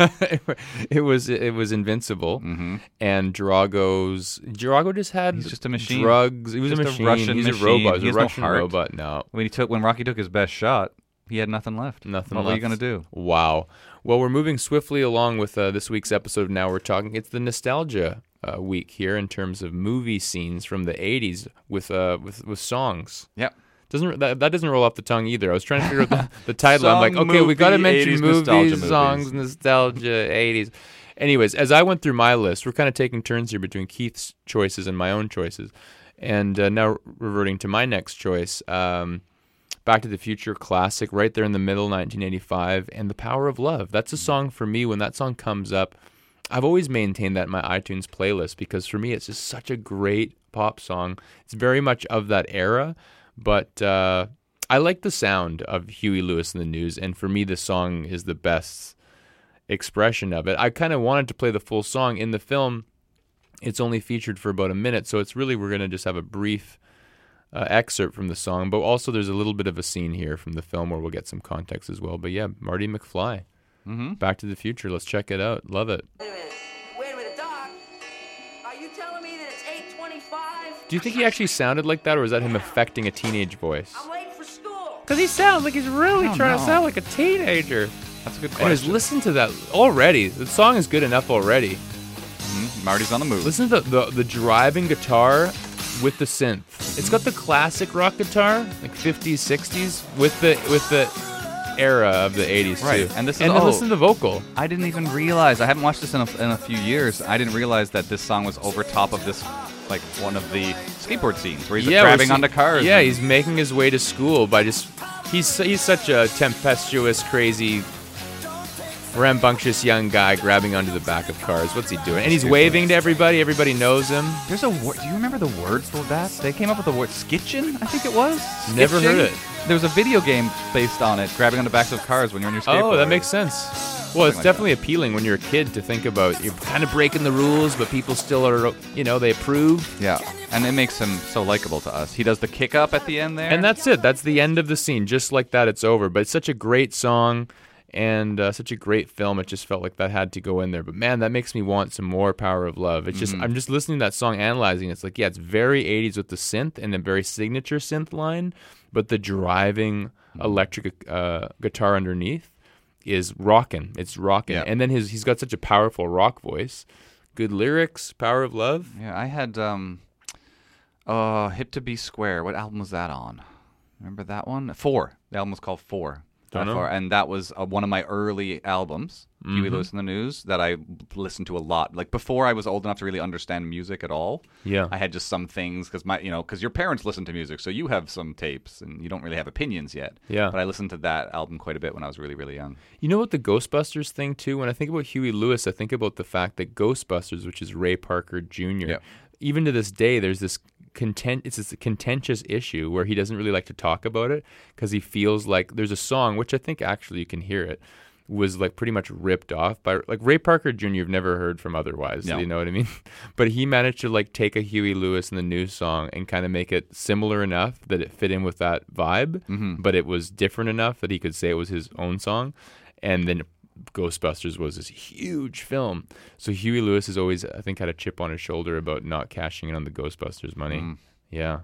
it was it was invincible, hmm and Drago's Drago just had He's just a machine. drugs. He was Just a a machine. Russian He's machine. a robot. He's He a has no Russian heart. robot. No, When he took when Rocky took his best shot, he had nothing left. nothing. What left. were you gonna do? Wow. Well, we're moving swiftly along with uh, this week's episode. Now we're talking. It's the nostalgia uh, week here in terms of movie scenes from the eighties with uh with with songs. Yep. Doesn't that, that doesn't roll off the tongue either? I was trying to figure out the, the title. I'm like, Song, okay, we got to movie, mention eighties movies, nostalgia songs, movies. nostalgia, eighties. Anyways, as I went through my list, we're kind of taking turns here between Keith's choices and my own choices. And uh, now reverting to my next choice, um, Back to the Future classic, right there in the middle, nineteen eighty-five, and The Power of Love. That's a song for me. When that song comes up, I've always maintained that in my iTunes playlist because for me, it's just such a great pop song. It's very much of that era, but uh, I like the sound of Huey Lewis and the News, and for me, the song is the best expression of it. I kind of wanted to play the full song in the film. It's only featured for about a minute, so it's really, we're going to just have a brief uh, excerpt from the song, but also there's a little bit of a scene here from the film where we'll get some context as well. But yeah, Marty McFly, Mm-hmm. Back to the Future. Let's check it out. Love it. Wait a minute. Wait a minute, Doc. Are you telling me that it's eight twenty-five? Do you think he actually sounded like that, or is that him affecting a teenage voice? I'm late for school. Because he sounds like he's really I don't trying know. to sound like a teenager. That's a good Anyways, question. listen to that already. The song is good enough already. Mhm. Marty's on the move. Listen to the, the the driving guitar with the synth. It's got the classic rock guitar, like fifties, sixties, with the with the era of the eighties Right, too. and this is- and then oh. listen to the vocal. I didn't even realize. I haven't watched this in a, in a few years. I didn't realize that this song was over top of this, like one of the skateboard scenes where he's yeah, grabbing we're onto see- cars. Yeah, and- he's making his way to school by just he's he's such a tempestuous, crazy, rambunctious young guy grabbing onto the back of cars. What's he doing? And he's waving to everybody. Everybody knows him. There's a word. Do you remember the word for that? They came up with the word skitchin', I think it was. Never heard Skitching? it. There was a video game based on it, grabbing on the backs of cars when you're on your skateboard. Oh, that makes sense. Well, it's like definitely appealing when you're a kid to think about you're kind of breaking the rules, but people still are, you know, they approve. Yeah, and it makes him so likable to us. He does the kick up at the end there. And that's it. That's the end of the scene. Just like that, it's over. But it's such a great song and uh, such a great film. It just felt like that had to go in there. But man, that makes me want some more Power of Love. It's just I'm just listening to that song, analyzing it. It's like, yeah, it's very eighties with the synth and a very signature synth line, but the driving electric uh, guitar underneath is rocking. It's rocking. Yeah. And then his he's got such a powerful rock voice. Good lyrics, Power of Love. Yeah, I had um, uh, Hip to Be Square. What album was that on? Remember that one? Four. The album was called Four. Don't know. Four. And that was uh, one of my early albums, Huey Mm-hmm. Lewis and the News, that I listened to a lot. Like before I was old enough to really understand music at all. Yeah. I had just some things because my, you know, because your parents listen to music, so you have some tapes and you don't really have opinions yet. Yeah. But I listened to that album quite a bit when I was really, really young. You know what the Ghostbusters thing too? When I think about Huey Lewis, I think about the fact that Ghostbusters, which is Ray Parker Junior, Yep. even to this day, there's this content. It's this contentious issue where he doesn't really like to talk about it because he feels like there's a song, which I think actually you can hear it, was like pretty much ripped off by like Ray Parker Junior You've never heard from otherwise. No. You know what I mean? But he managed to like take a Huey Lewis and the News song and kind of make it similar enough that it fit in with that vibe, but it was different enough that he could say it was his own song. And then Ghostbusters was this huge film. So Huey Lewis has always, I think, had a chip on his shoulder about not cashing in on the Ghostbusters money. Yeah.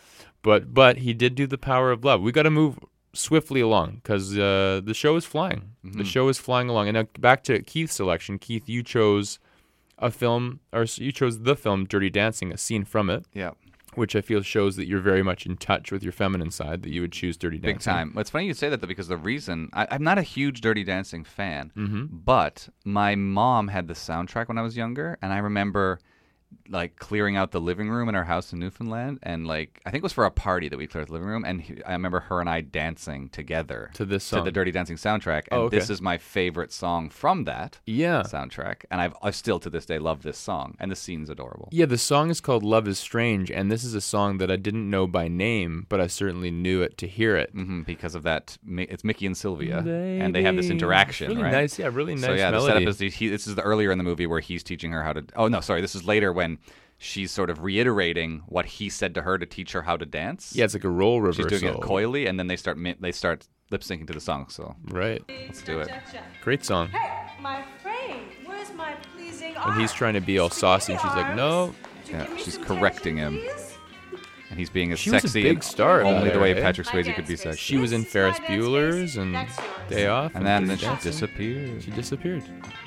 But but he did do the Power of Love. We got to move swiftly along because uh, the show is flying. The show is flying along. And now back to Keith's selection. Keith, you chose a film, or you chose the film Dirty Dancing, a scene from it, Yeah. which I feel shows that you're very much in touch with your feminine side, that you would choose Dirty Dancing. Big time. It's funny you say that, though, because the reason I, I'm not a huge Dirty Dancing fan, Mm-hmm. but my mom had the soundtrack when I was younger, and I remember like clearing out the living room in our house in Newfoundland, and like I think it was for a party that we cleared the living room, and he, I remember her and I dancing together To this to song. the Dirty Dancing soundtrack, and Oh, okay. this is my favorite song from that Yeah. soundtrack, and I've I still to this day love this song, and the scene's adorable. Yeah, the song is called Love is Strange, and this is a song that I didn't know by name, but I certainly knew it to hear it. hmm because of that, Mi- it's Mickey and Sylvia, and they have this interaction, Really right? nice, yeah, really nice So yeah, melody. the setup is the, he, this is the earlier in the movie where he's teaching her how to. Oh no, sorry, this is later when she's sort of reiterating what he said to her to teach her how to dance. Yeah, it's like a role reversal. she's doing it coyly, and then they start mi- they start lip syncing to the song. So Right. let's do it. Great song. Hey, my frame. Where's my pleasing And he's trying to be all saucy, and she's like, no. Yeah, she's correcting him, and he's being as She was a sexy big and star only back the way there, eh? Patrick Swayze could be sexy. She was in Ferris Bueller's and Day Off. and then, then Dirty she Dancing. disappeared. She disappeared.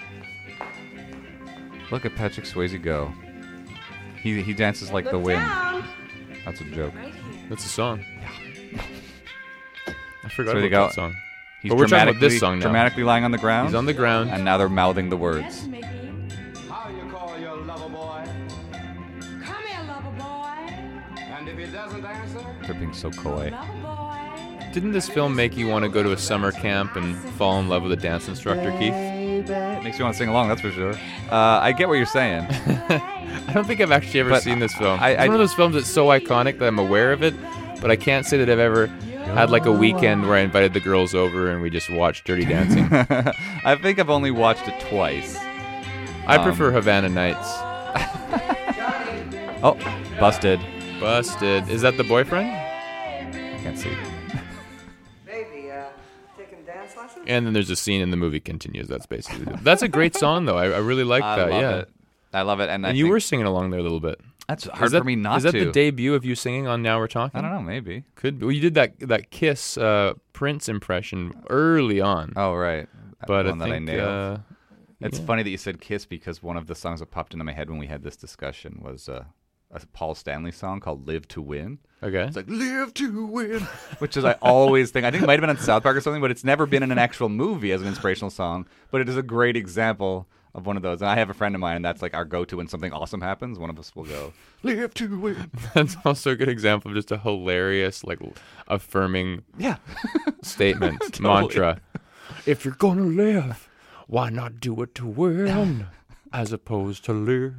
Look at Patrick Swayze go. He he dances like the wind. That's a joke. That's a song. Yeah. I forgot So they about go- that song. He's But we're talking about dramatically, this song now. dramatically lying on the ground. He's on the ground. and now they're mouthing the words. How you call your lover boy? Come here, lover boy. And if he doesn't answer, They're being so coy. Lover boy. Didn't this film make you want to go to a summer camp and fall in love with a dance instructor, Keith? Makes you want to sing along, that's for sure. Uh, I get what you're saying. I don't think I've actually ever But seen this film. I- it's I- one of those films that's so iconic that I'm aware of it, but I can't say that I've ever had like a weekend where I invited the girls over and we just watched Dirty Dancing. I think I've only watched it twice. I Um, prefer Havana Nights. Oh, busted. Busted. Is that the boyfriend? I can't see. Baby, uh, taking dance lessons? And then there's a scene and the movie continues. That's basically it. That's a great song though. I, I really like I that. love yeah. it. I love it. And, I And you think were singing along there a little bit. that's Is hard that, for me not is that to. the debut of you singing on Now We're Talking? I don't know, maybe. Could be. Well, you did that that Kiss uh, Prince impression early on. Oh, right. but one I that I think nailed. uh, It's yeah. funny that you said Kiss because one of the songs that popped into my head when we had this discussion was uh, a Paul Stanley song called Live to Win. Okay. It's like, live to win, which is I always think, I think it might have been on South Park or something, but it's never been in an actual movie as an inspirational song. But it is a great example of one of those. And I have a friend of mine, and that's like our go-to when something awesome happens. One of us will go, live to win. That's also a good example of just a hilarious, like, affirming Yeah. statement, Totally. mantra. If you're gonna live, why not do it to win, as opposed to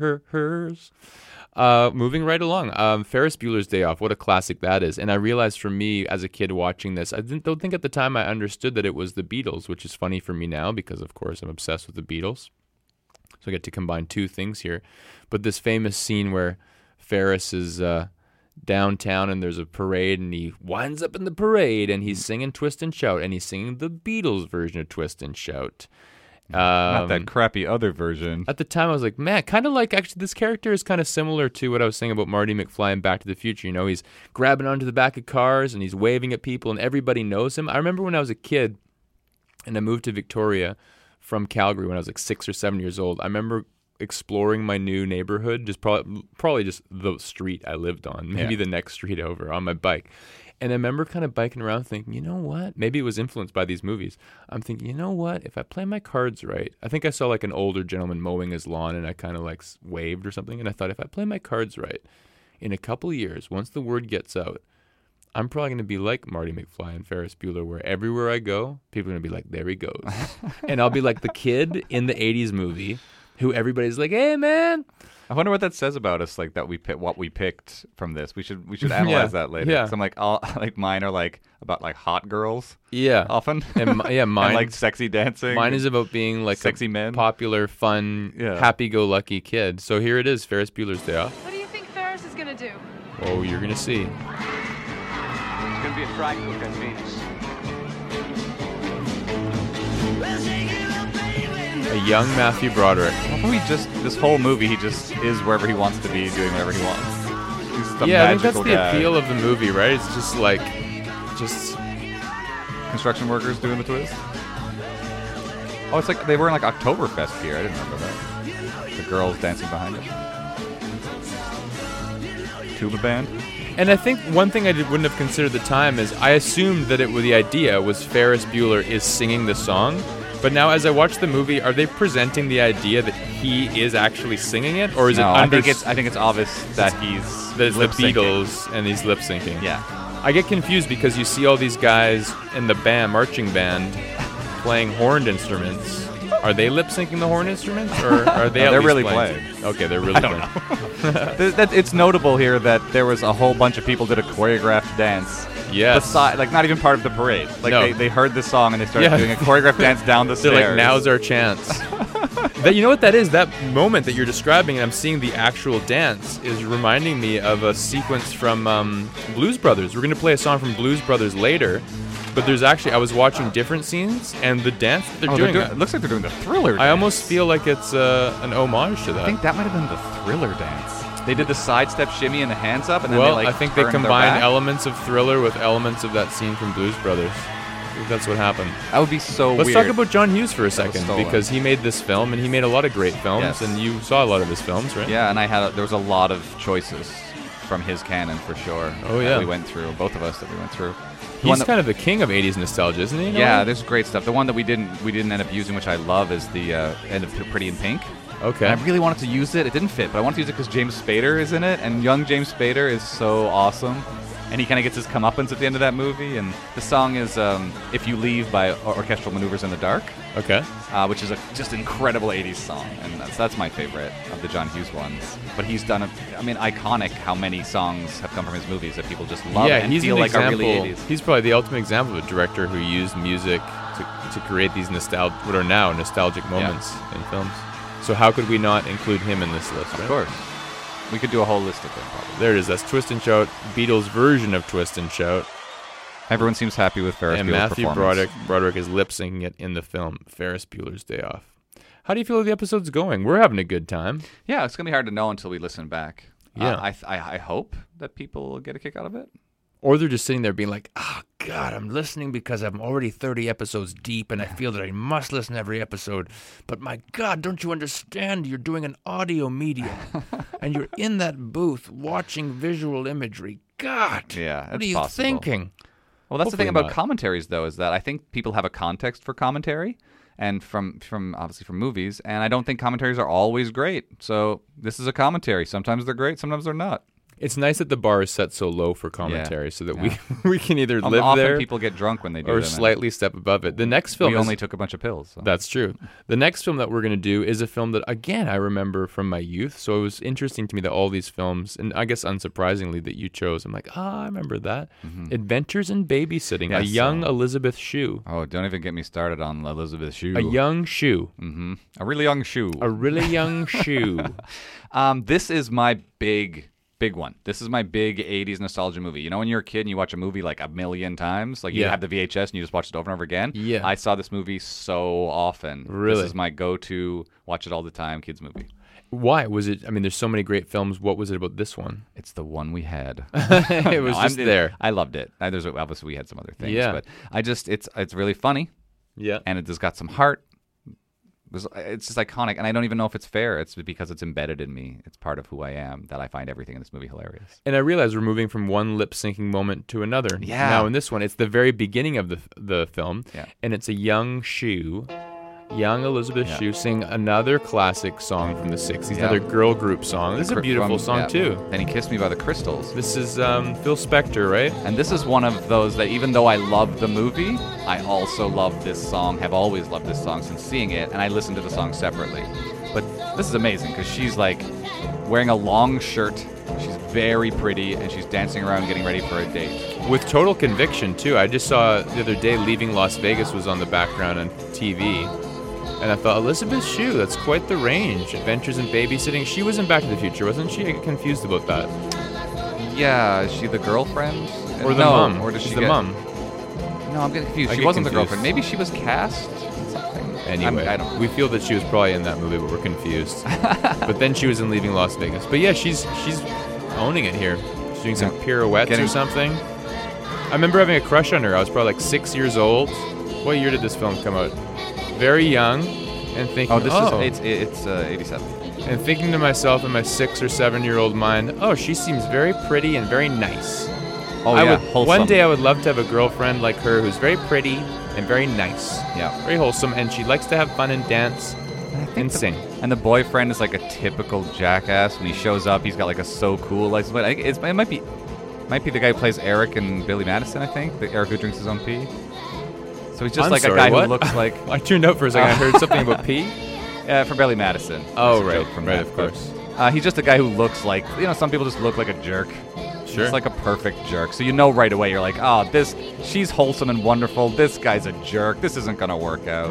lose? Uh, moving right along, um, Ferris Bueller's Day Off. What a classic that is! And I realized for me as a kid watching this, I didn't don't think at the time I understood that it was the Beatles, which is funny for me now because, of course, I'm obsessed with the Beatles. So I get to combine two things here. But this famous scene where Ferris is uh, downtown and there's a parade and he winds up in the parade and he's singing Twist and Shout and he's singing the Beatles version of Twist and Shout. Um, Not that crappy other version. At the time, I was like, man, kind of like, actually, this character is kind of similar to what I was saying about Marty McFly in Back to the Future. You know, he's grabbing onto the back of cars and he's waving at people and everybody knows him. I remember when I was a kid and I moved to Victoria from Calgary when I was like six or seven years old. I remember exploring my new neighborhood, just probably, probably just the street I lived on, maybe Yeah. the next street over on my bike. And I remember kind of biking around thinking, you know what? Maybe it was influenced by these movies. I'm thinking, you know what? If I play my cards right, I think I saw like an older gentleman mowing his lawn and I kind of like s- waved or something. And I thought, if I play my cards right, in a couple of years, once the word gets out, I'm probably going to be like Marty McFly and Ferris Bueller, where everywhere I go, people are going to be like, there he goes. And I'll be like the kid in the eighties movie who everybody's like, hey, man. I wonder what that says about us, like that we pick what we picked from this. We should we should analyze Yeah, that later. yeah. 'Cause I'm like, all like mine are like about like hot girls Yeah. often, And mi- yeah, mine, and like sexy dancing. mine is about being like Sexy a men. popular, fun, Yeah. happy-go-lucky kid. So here it is, Ferris Bueller's Day Off. What do you think Ferris is gonna do? Oh, you're going to see. It's gonna be a fry cook on Venus. A young Matthew Broderick. How he just this whole movie, he just is wherever he wants to be, doing whatever he wants. He's the Yeah, I think that's magical the guy. appeal of the movie, right? It's just like, just Construction workers doing the twist. Oh, it's like they were in like Oktoberfest gear. I didn't remember that. The girls dancing behind him. Tuba band. And I think one thing I did, wouldn't have considered at the time is I assumed that it was the idea was Ferris Bueller is singing the song. But now as I watch the movie, are they presenting the idea that he is actually singing it? Or is No, it I under think it's I think it's obvious that he's that it's the lip-syncing. Beatles and he's lip syncing? Yeah. I get confused because you see all these guys in the band, marching band, playing horned instruments. Are they lip syncing the horn instruments, or are they? No, at they're least really playing? Okay, they're really I don't playing. Th- that, it's notable here that there was a whole bunch of people did a choreographed dance. Yes. Beside, like not even part of the parade. Like No. they, they heard this song and they started Yeah. doing a choreographed dance down the They're stairs. like, now's our chance. That, you know what that is? That moment that you're describing, and I'm seeing the actual dance, is reminding me of a sequence from um, Blues Brothers. We're going to play a song from Blues Brothers later, but there's actually, I was watching different scenes, and the dance that they're Oh, doing, they're doing it looks like they're doing the Thriller. I dance. almost feel like it's uh, an homage to that. I think that might have been the Thriller dance. They did the sidestep shimmy and the hands up, and then well, they like I think they turned their combined back. elements of Thriller with elements of that scene from Blues Brothers. I think that's what happened. That would be so Let's weird. talk about John Hughes for a was second, stolen. because he made this film, and he made a lot of great films, Yes. and you saw a lot of his films, right? Yeah, and I had a, there was a lot of choices from his canon for sure. Oh, that yeah. we went through, both of us that we went through. The one He's that- kind of the king of eighties nostalgia, isn't he? in a yeah, way? there's great stuff. The one that we didn't we didn't end up using, which I love, is the uh, end of Pretty in Pink. Okay. And I really wanted to use it. It didn't fit, but I wanted to use it because James Spader is in it, and young James Spader is so awesome. And he kind of gets his comeuppance at the end of that movie. And the song is um, "If You Leave" by Or- Orchestral Maneuvers in the Dark, Okay. uh, which is a just incredible eighties song, and that's that's my favorite of the John Hughes ones. But he's done, a, I mean, iconic how many songs have come from his movies that people just love yeah, and he's feel an like example. are really eighties. He's probably the ultimate example of a director who used music to, to create these nostal what are now nostalgic moments in films. So how could we not include him in this list? Right? Of course, we could do a whole list of them. Probably. There it is. That's Twist and Shout, Beatles' version of Twist and Shout. Everyone seems happy with Ferris And Bueller's Matthew performance. Broderick, Broderick is lip syncing it in the film Ferris Bueller's Day Off. How do you feel the episode's going? We're having a good time. Yeah, it's gonna be hard to know until we listen back. Yeah. Uh, I, th- I I hope that people will get a kick out of it. Or they're just sitting there being like, oh, God, I'm listening because I'm already thirty episodes deep and I feel that I must listen to every episode. But my God, don't you understand? You're doing an audio medium and you're in that booth watching visual imagery. God, Yeah, what it's are you possible. thinking? Well, that's the thing Hopefully about not. commentaries, though, is that I think people have a context for commentary, and from from obviously from movies, and I don't think commentaries are always great. So this is a commentary. Sometimes they're great, sometimes they're not. It's nice that the bar is set so low for commentary so that Yeah. we we can either Um, live often there people get drunk when they do or them, and slightly step above it. The next film We is, only took a bunch of pills. So. That's true. The next film that we're going to do is a film that, again, I remember from my youth. So it was interesting to me that all these films, and I guess unsurprisingly that you chose, I'm like, ah, I remember that. Adventures in Babysitting, a Yes, young uh, Elizabeth Shue. Oh, don't even get me started on Elizabeth Shue. A young Shue. hmm A really young Shue. A really young Shue. Um, this is my big, big one. This is my big eighties nostalgia movie. You know, when you're a kid and you watch a movie like a million times, like you Yeah. have the V H S and you just watch it over and over again. Yeah. I saw this movie so often. Really? This is my go-to, watch it all the time kids movie. Why was it? I mean, there's so many great films. What was it about this one? It's the one we had. It was No, just I'm- there. I loved it. I, there's obviously we had some other things, Yeah. but I just it's it's really funny Yeah. and it just got some heart. It's- It's just iconic, and I don't even know if it's fair. It's because it's embedded in me. It's part of who I am that I find everything in this movie hilarious. And I realize we're moving from one lip syncing moment to another. Yeah. Now in this one, it's the very beginning of the the film, Yeah. and it's a young Shue, young Elizabeth Yeah. Shue, sing another classic song from the sixties, Yeah. another girl group song. This is a Cr- beautiful from- song yeah. too. Then He Kissed Me by the Crystals. This is um, Phil Spector, right? And this is one of those that even though I love the movie, I also love this song, have always loved this song since seeing it, and I listen to the song separately. But this is amazing because she's like wearing a long shirt, she's very pretty, and she's dancing around getting ready for a date. With total conviction too. I just saw the other day Leaving Las Vegas was on the background on T V. And I thought, Elizabeth Shue, that's quite the range. Adventures in Babysitting. She was in Back to the Future, wasn't she? I get confused about that. Yeah, is she the girlfriend? Or the no, mom. Or does she She's the get... mum. No, I'm getting confused. I she get wasn't the confused. girlfriend. Maybe she was cast in something. Anyway, I'm, I don't know. we feel that she was probably in that movie, but we're confused. But then she was in Leaving Las Vegas. But yeah, she's she's owning it here. She's doing some Yeah. pirouettes Getting- or something. I remember having a crush on her. I was probably like six years old. What year did this film come out? Very young, and thinking, Oh, this oh, is it's it's uh, eighty-seven. and thinking to myself in my six or seven year old mind, oh, she seems very pretty and very nice. Oh I yeah, would, wholesome. one day I would love to have a girlfriend like her who's very pretty and very nice, Yeah. very wholesome, and she likes to have fun and dance and the- sing. And the boyfriend is like a typical jackass. When he shows up, he's got like a so cool license plate. I- It's, it might be, might be the guy who plays Eric in Billy Madison. I think the Eric who drinks his own pee. So he's just I'm like sorry, a guy what? who looks like I tuned out for a second. I heard something about pee. uh, from Billy Madison. Oh, There's a right, joke from right, that, of but, course. Uh, he's just a guy who looks like, you know, some people just look like a jerk. Sure. Just like a perfect jerk. So you know right away, you're like, oh, this, she's wholesome and wonderful. This guy's a jerk. This isn't gonna work out.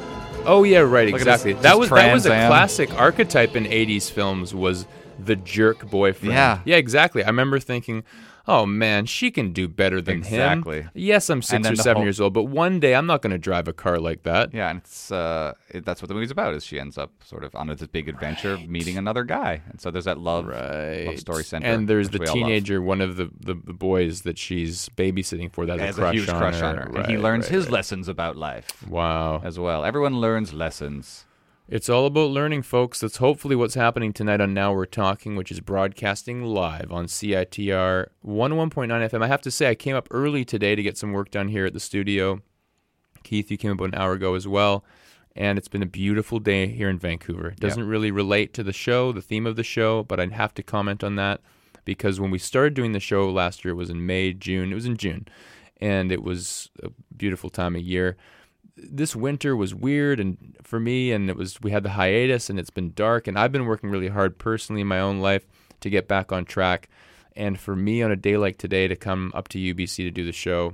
Oh yeah, right, Look at exactly. this- that this was that was a Trans Am. classic archetype in eighties films was the jerk boyfriend. Yeah. Yeah, exactly. I remember thinking, oh man, she can do better than Exactly. him. Yes, I'm six And then or the seven whole- years old, but one day I'm not going to drive a car like that. Yeah, and it's uh, it, that's what the movie's about. Is she ends up sort of on this big adventure, meeting another guy, and so there's that love, Right. love story center. And there's which the we all love. teenager, one of the, the, the boys that she's babysitting for that has, has a, crush, a huge on crush her. on her, and he Right, learns right, his right. lessons about life Wow. as well. Everyone learns lessons. It's all about learning, folks. That's hopefully what's happening tonight on Now We're Talking, which is broadcasting live on C I T R one oh one point nine F M. I have to say, I came up early today to get some work done here at the studio. Keith, you came about an hour ago as well. And it's been a beautiful day here in Vancouver. It doesn't really relate to the show, the theme of the show, but I'd have to comment on that because when we started doing the show last year, it was in May, June. It was in June. And it was a beautiful time of year. This winter was weird and for me, and it was we had the hiatus and it's been dark, and I've been working really hard personally in my own life to get back on track. And for me on a day like today to come up to U B C to do the show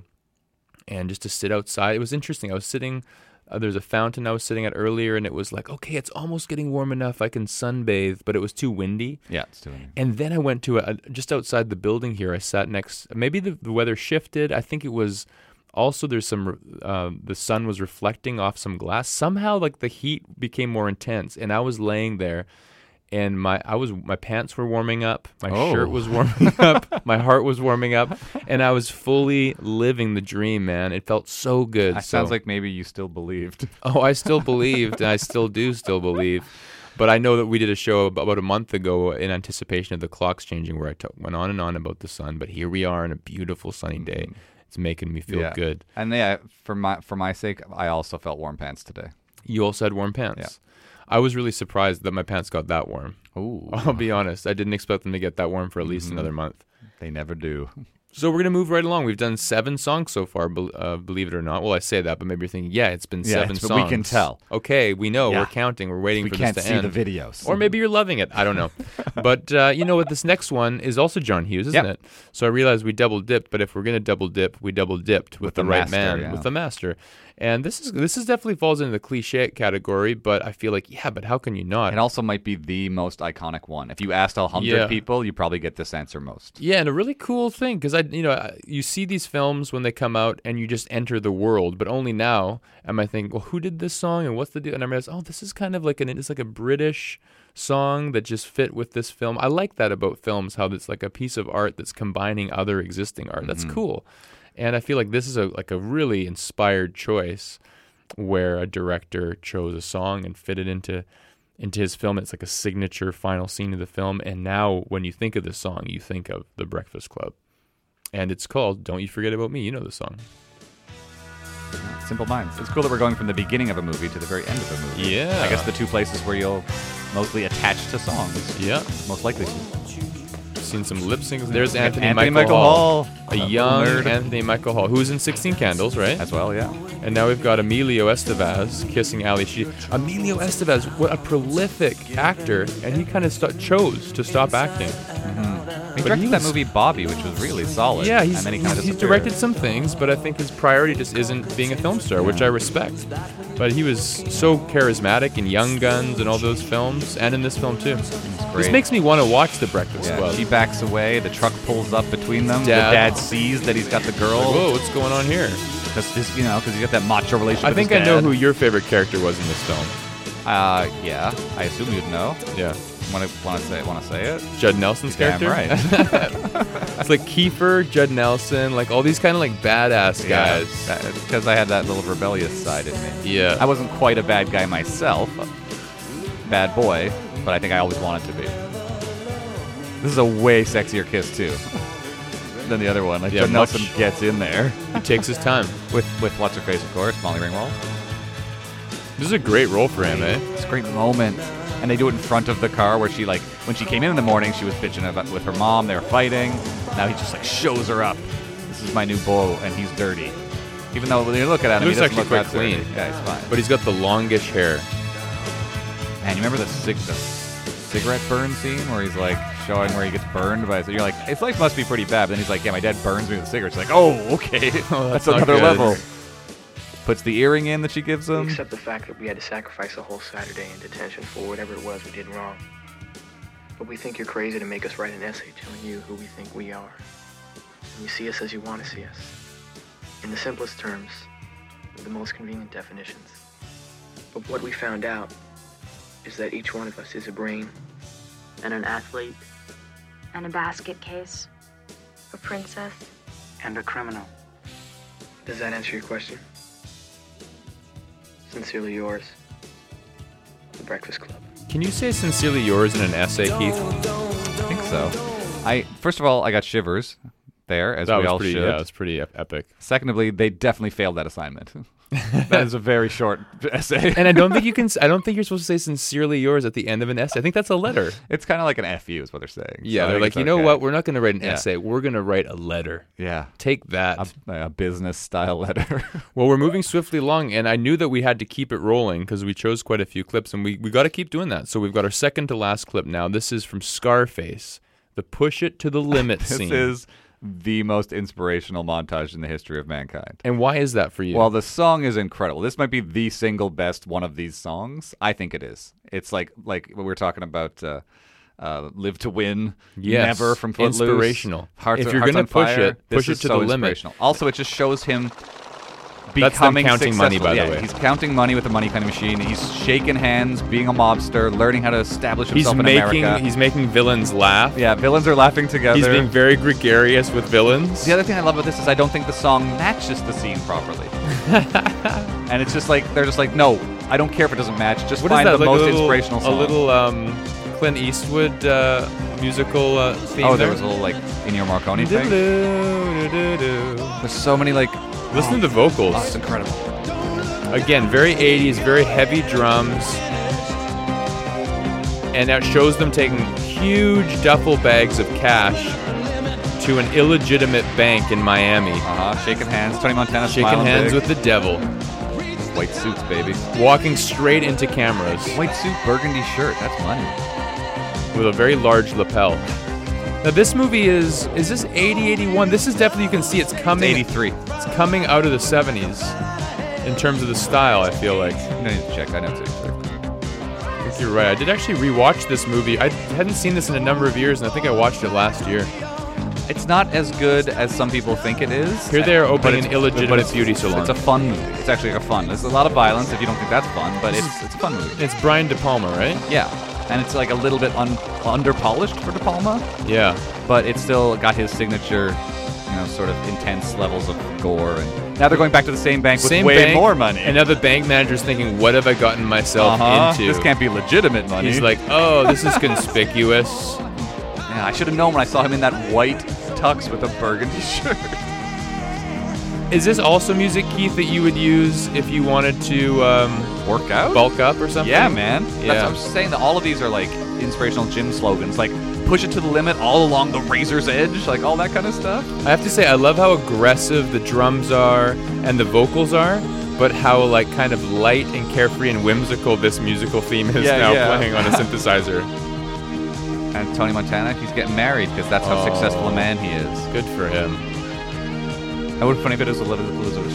and just to sit outside, it was interesting. I was sitting, uh, there's a fountain I was sitting at earlier, and it was like, okay, it's almost getting warm enough I can sunbathe, but it was too windy. Yeah, it's doing it. And then I went to a, just outside the building here. I sat next. Maybe the, the weather shifted. I think it was also there's some. Uh, the sun was reflecting off some glass. Somehow, like the heat became more intense, and I was laying there, and my I was my pants were warming up, my Oh. shirt was warming up, my heart was warming up, and I was fully living the dream, man. It felt so good. That so, sounds like maybe you still believed. oh, I still believed, and I still do still believe. But I know that we did a show ab- about a month ago in anticipation of the clocks changing, where I t- went on and on about the sun. But here we are on a beautiful sunny day. It's making me feel Yeah. good. And yeah, for my for my sake, I also felt warm pants today. You also had warm pants. Yeah. I was really surprised that my pants got that warm. Ooh, I'll be honest. I didn't expect them to get that warm for at least Mhm. another month. they never do. So we're going to move right along. We've done seven songs so far, bel- uh, believe it or not. Well, I say that, but maybe you're thinking, yeah, it's been Yeah, seven it's- songs. but we can tell. Okay, we know. Yeah. We're counting. We're waiting We for can't this to see end. the videos. Or maybe you're loving it. I don't know. But uh, you know what? This next one is also John Hughes, isn't Yep. it? So I realized we double dipped, but if we're going to double dip, we double dipped with, With the, the right master, man, yeah. with the master. And this is this is definitely falls into the cliche category, but I feel like, yeah, but how can you not? It also might be the most iconic one. If you asked a hundred Yeah. people, you probably get this answer most. Yeah, and a really cool thing because I, you know, I- you see these films when they come out, and you just enter the world. But only now am I thinking, well, who did this song, and what's the deal? And I realized, oh, this is kind of like an it's like a British song that just fit with this film. I like that about films, how it's like a piece of art that's combining other existing art. That's cool, and I feel like this is a like a really inspired choice, where a director chose a song and fit it into. into his film. It's like a signature final scene of the film. And now when you think of this song, you think of The Breakfast Club. And it's called Don't You Forget About Me. You know the song. Simple Minds. It's cool that we're going from the beginning of a movie to the very end of a movie. Yeah. I guess the two places where you'll mostly attach to songs. Yeah. Most likely to. Seen some lip syncs. There's Anthony, Anthony Michael, Michael Hall. Hall. A That young little nerd. Anthony Michael Hall, who's in sixteen Candles, right? As well, yeah. And now we've got Emilio Estevez kissing Ali Sheedy. Emilio Estevez, what a prolific actor, and he kind of st- chose to stop acting. He But directed he that was- movie Bobby, which was really solid. Yeah, he's, and then he he's, kind of he's directed some things, but I think his priority just isn't being a film star, which I respect. But he was so charismatic in Young Guns and all those films, and in this film too. This great. makes me want to watch The Breakfast Yeah, Club. she backs away. The truck pulls up between them. Dad. The dad sees that he's got the girl. Whoa, what's going on here? Because you know, because he's got that macho relationship. I with think his I know dad. who your favorite character was in this film. Uh, yeah. I assume you'd know. Yeah, Want to want to say want to say it? Judd Nelson's Damn character. right. It's like Kiefer, Judd Nelson, like all these kind of like badass guys. Because I had that little rebellious side in me. Yeah. I wasn't quite a bad guy myself, bad boy, but I think I always wanted to be. This is a way sexier kiss too than the other one. Like Yeah, Judd much- Nelson gets in there He takes his time. with with what's her face, of course, Molly Ringwald. This is a great role for him, eh? It's a great moment. And they do it in front of the car where she, like, when she came in in the morning, she was bitching about with her mom. They were fighting. Now he just, like, shows her up. This is my new beau, and he's dirty. Even though when you look at him, He looks doesn't actually look quite that clean. dirty. Yeah, he's fine. But he's got the longish hair. Man, you remember the, cig- the cigarette burn scene where he's, like, showing where he gets burned by... So you're like, his life must be pretty bad. But then he's like, yeah, my dad burns me with cigarettes. She's like, oh, okay. Oh, that's that's not another good. level. Puts the earring in that she gives We him. accept the fact that we had to sacrifice a whole Saturday in detention for whatever it was we did wrong. But we think you're crazy to make us write an essay telling you who we think we are. And you see us as you want to see us. In the simplest terms, with the most convenient definitions. But what we found out is that each one of us is a brain and an athlete And a basket case. A princess. and a criminal. Does that answer your question? Sincerely yours, The Breakfast Club. Can you say sincerely yours in an essay, Keith? I think so. I First of all, I got shivers there, as That we was all pretty. should. Yeah, it was pretty ep- epic. Secondly, they definitely failed that assignment. That is a very short essay. And I don't think you can. I don't think you're supposed to say sincerely yours at the end of an essay. I think that's a letter. It's kind of like an F U is what they're saying. Yeah, So I they're think like, it's you know okay. what? We're not going to write an Yeah. essay. We're going to write a letter. Yeah. Take that. A, a business style letter. Well, we're moving swiftly along, and I knew that we had to keep it rolling because we chose quite a few clips, and we, we got to keep doing that. So we've got our second to last clip now. This is from Scarface, the push it to the limit This scene. is the most inspirational montage in the history of mankind. And why is that for you? Well, the song is incredible. This might be the single best one of these songs. I think it is. It's like like we were talking about uh, uh, Live to Win, Yes. Never from Footloose. Inspirational. Hearts, If you're Hearts gonna on push Fire. it, This push it is to so the limit. inspirational. Also, it just shows him That's them becoming counting money, successful. by yeah, the way. He's counting money with the money counting machine. He's shaking hands, being a mobster, learning how to establish He's himself in making America. he's making villains laugh. Yeah, villains are laughing together. He's being very gregarious with villains. The other thing I love about this is I don't think the song matches the scene properly. And it's just like, they're just like, no, I don't care if it doesn't match. Just What is find that? the Like most a little, inspirational song. A little um, Clint Eastwood uh, musical uh, theme. oh, there there was a little like Ennio Morricone thing. Do-do-do-do-do. There's so many like. Listen oh, to the vocals. Oh, it's incredible. Again, very eighties, very heavy drums. And that shows them taking huge duffel bags of cash to an illegitimate bank in Miami. Uh-huh. Shaking hands. Tony Montana Shaking smiling hands big. with the devil. White suits, baby. Walking straight into cameras White suit, burgundy shirt. That's money. with a very large lapel. Now this movie is, is this eighty, eighty-one? This is definitely, you can see it's coming. It's eighty-three. It's coming out of the seventies in terms of the style, I feel like. You don't need to check. I know it's eighty-three. I think you're right. I did actually rewatch this movie. I hadn't seen this in a number of years, and I think I watched it last year. It's not as good as some people think it is. Here they are but opening it's- an illegitimate but it's, beauty salon. It's a fun movie. It's actually a fun. There's a lot of violence if you don't think that's fun, but it's it's a fun movie. It's Brian De Palma, right? Yeah, and it's like a little bit un, under-polished for De Palma, Yeah. but it's still got his signature, you know, sort of intense levels of gore. And now they're going back to the same bank with Same way bank, more money. And now the bank manager's thinking, what have I gotten myself uh-huh. into? This can't be legitimate money. He's like, oh, this is conspicuous. yeah, I should have known when I saw him in that white tux with a burgundy shirt. Is this also music, Keith, that you would use if you wanted to um, Work out? bulk up or something? Yeah, man. That's Yeah. what I'm saying. That all of these are like inspirational gym slogans, like push it to the limit, all along the razor's edge, like all that kind of stuff. I have to say, I love how aggressive the drums are and the vocals are, but how like kind of light and carefree and whimsical this musical theme is Yeah, now yeah. playing on a synthesizer. And Tony Montana, he's getting married because that's how Oh. successful a man he is. Good for him. That would be funny if it was Elizabeth, Elizabeth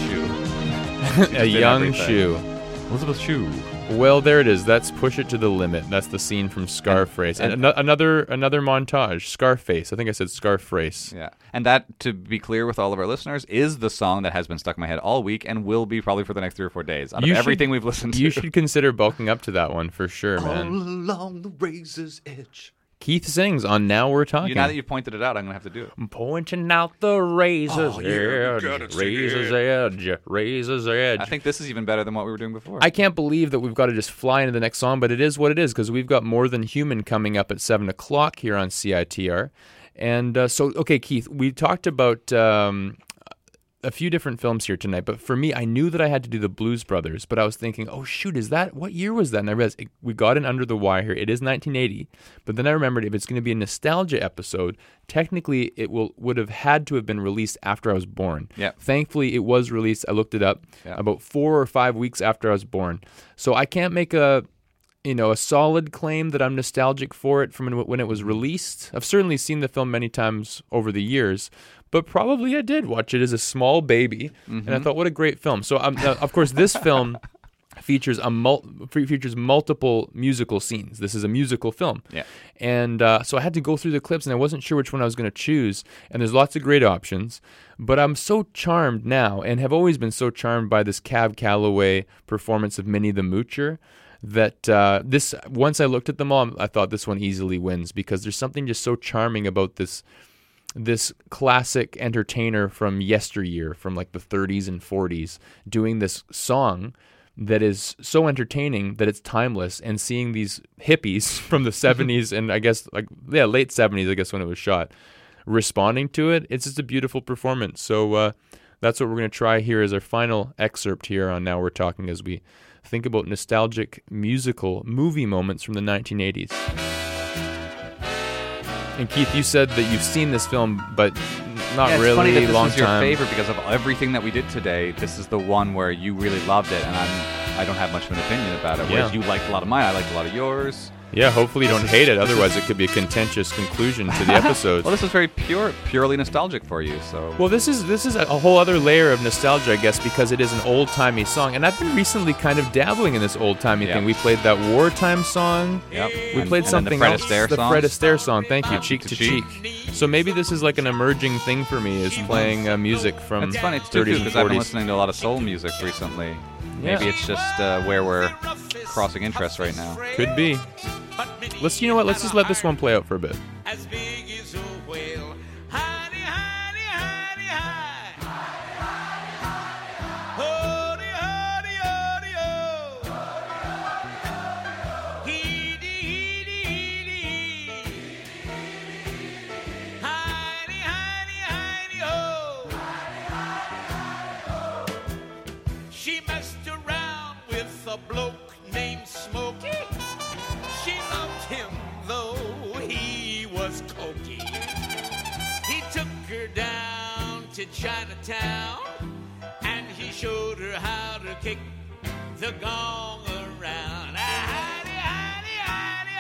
Shue. A young everything. shoe. Elizabeth Shue. Well, there it is. That's Push It to the Limit. That's the scene from Scarface. And, and- ano- another another montage. Scarface. I think I said Scarface. Yeah. And that, to be clear with all of our listeners, is the song that has been stuck in my head all week and will be probably for the next three or four days out of You should- everything we've listened to. You should consider bulking up to that one for sure, man. along the razor's edge. Keith sings on Now We're Talking. You, now that you've pointed it out, I'm going to have to do it. I'm pointing out the razor's Oh, yeah, we edge, razor's edge, razor's edge. I think this is even better than what we were doing before. I can't believe that we've got to just fly into the next song, but it is what it is because we've got More Than Human coming up at seven o'clock here on C I T R. And uh, so, okay, Keith, we talked about um, a few different films here tonight, but for me, I knew that I had to do the Blues Brothers, but I was thinking, oh, shoot, is that, what year was that? And I realized it, we got in Under the Wire here. It is nineteen eighty, but then I remembered if it's going to be a nostalgia episode, technically it will would have had to have been released after I was born. Yeah. Thankfully, it was released, I looked it up, Yeah. about four or five weeks after I was born. So I can't make a, you know, a solid claim that I'm nostalgic for it from when it was released. I've certainly seen the film many times over the years, but probably I did watch it as a small baby, and I thought, what a great film. So, um, uh, of course, this film features a mul- features multiple musical scenes. This is a musical film, Yeah. and uh, so I had to go through the clips, and I wasn't sure which one I was going to choose. And there's lots of great options, but I'm so charmed now, and have always been so charmed by this Cab Calloway performance of Minnie the Moocher, that uh, this once I looked at them all, I thought this one easily wins because there's something just so charming about this this classic entertainer from yesteryear, from like the thirties and forties, doing this song that is so entertaining that it's timeless, and seeing these hippies from the seventies and I guess like yeah late seventies, I guess when it was shot, responding to it, it's just a beautiful performance. So uh, that's what we're going to try here as our final excerpt here on Now We're Talking, as we think about nostalgic musical movie moments from the nineteen eighties. And Keith, you said that you've seen this film, but not yeah, it's really funny that this long was your time. favorite because of everything that we did today. This is the one where you really loved it, and I'm I don't have much of an opinion about it. Whereas Yeah. you liked a lot of mine, I liked a lot of yours. Yeah, hopefully you don't hate it. Otherwise, it could be a contentious conclusion to the episodes. Well, this is very pure, purely nostalgic for you. So. Well, this is this is a whole other layer of nostalgia, I guess, because it is an old-timey song. And I've been recently kind of dabbling in this old-timey Yep. thing. We played that wartime song. Yep. We And- played and then something the Fred else. Astaire the songs. Fred Astaire song. Thank you. Yeah, Cheek to to cheek. cheek. So maybe this is like an emerging thing for me, is playing uh, music from It's funny too, thirties and because I've been forties. listening to a lot of soul music recently. Maybe Yeah. it's just uh, where we're crossing interests right now. Could be. Let's, you know what? Let's just let this one play out for a bit. As big as a whale. Honey, honey, honey, hi. Hody, hody, hody, oh. Heedy, heedy, heedy. Honey, honey, honey, oh. She messed around with a bloke named Smokey. She loved him, though he was cokey. He took her down to Chinatown, and he showed her how to kick the gong around. Ah, hidey, hidey, hidey,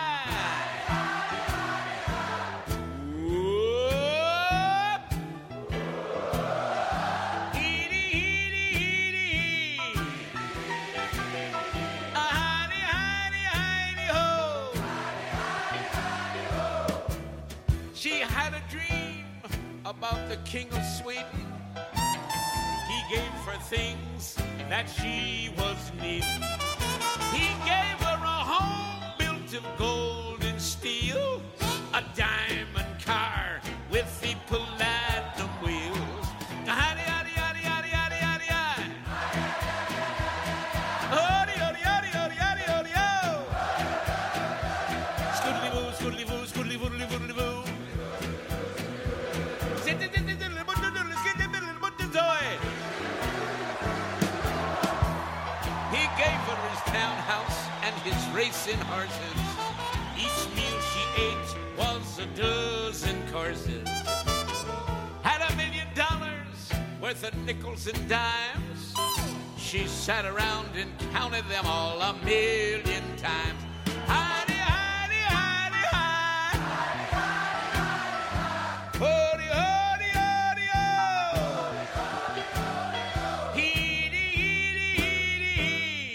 hi. Whoop. Heedy, heedy, heedy, hee. Ah, hidey, hidey, hidey, ho. She had a dream about the King of Sweden. He gave her things that she was needing. He gave her a home built of gold and steel, a diamond car with the platinum wheels. Howdy, howdy, howdy, howdy, howdy, howdy, howdy. Howdy, howdy, howdy, howdy, howdy, howdy, ho. Scoodly-boo, scoodly-boo, scoodly-boodly, boodly-boo. He gave her his townhouse and his racing horses. Each meal she ate was a dozen courses. Had a million dollars worth of nickels and dimes. She sat around and counted them all a million times. Hidey, hidey, hidey, hi. Hody, hody, hody, ho. Heedy, heedy, heedy, hee.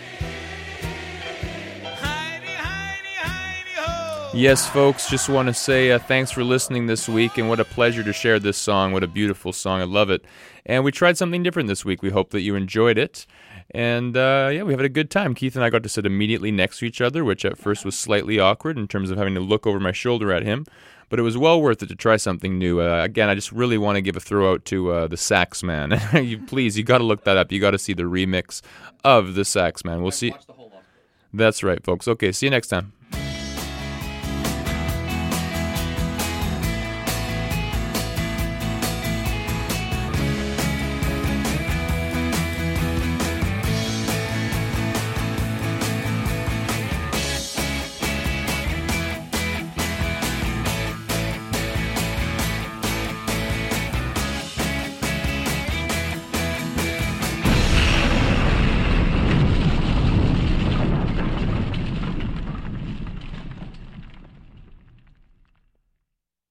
Hidey, hidey, hidey, ho. Yes, folks, just want to say uh, thanks for listening this week, and what a pleasure to share this song. What a beautiful song. I love it. And we tried something different this week. We hope that you enjoyed it. And, uh, yeah, we had a good time. Keith and I got to sit immediately next to each other, which at first was slightly awkward in terms of having to look over my shoulder at him. But it was well worth it to try something new. Uh, again, I just really want to give a throw out to uh, the Sax Man. you, please, you got to look that up. You got to see the remix of the Sax Man. We'll see. That's right, folks. Okay, see you next time.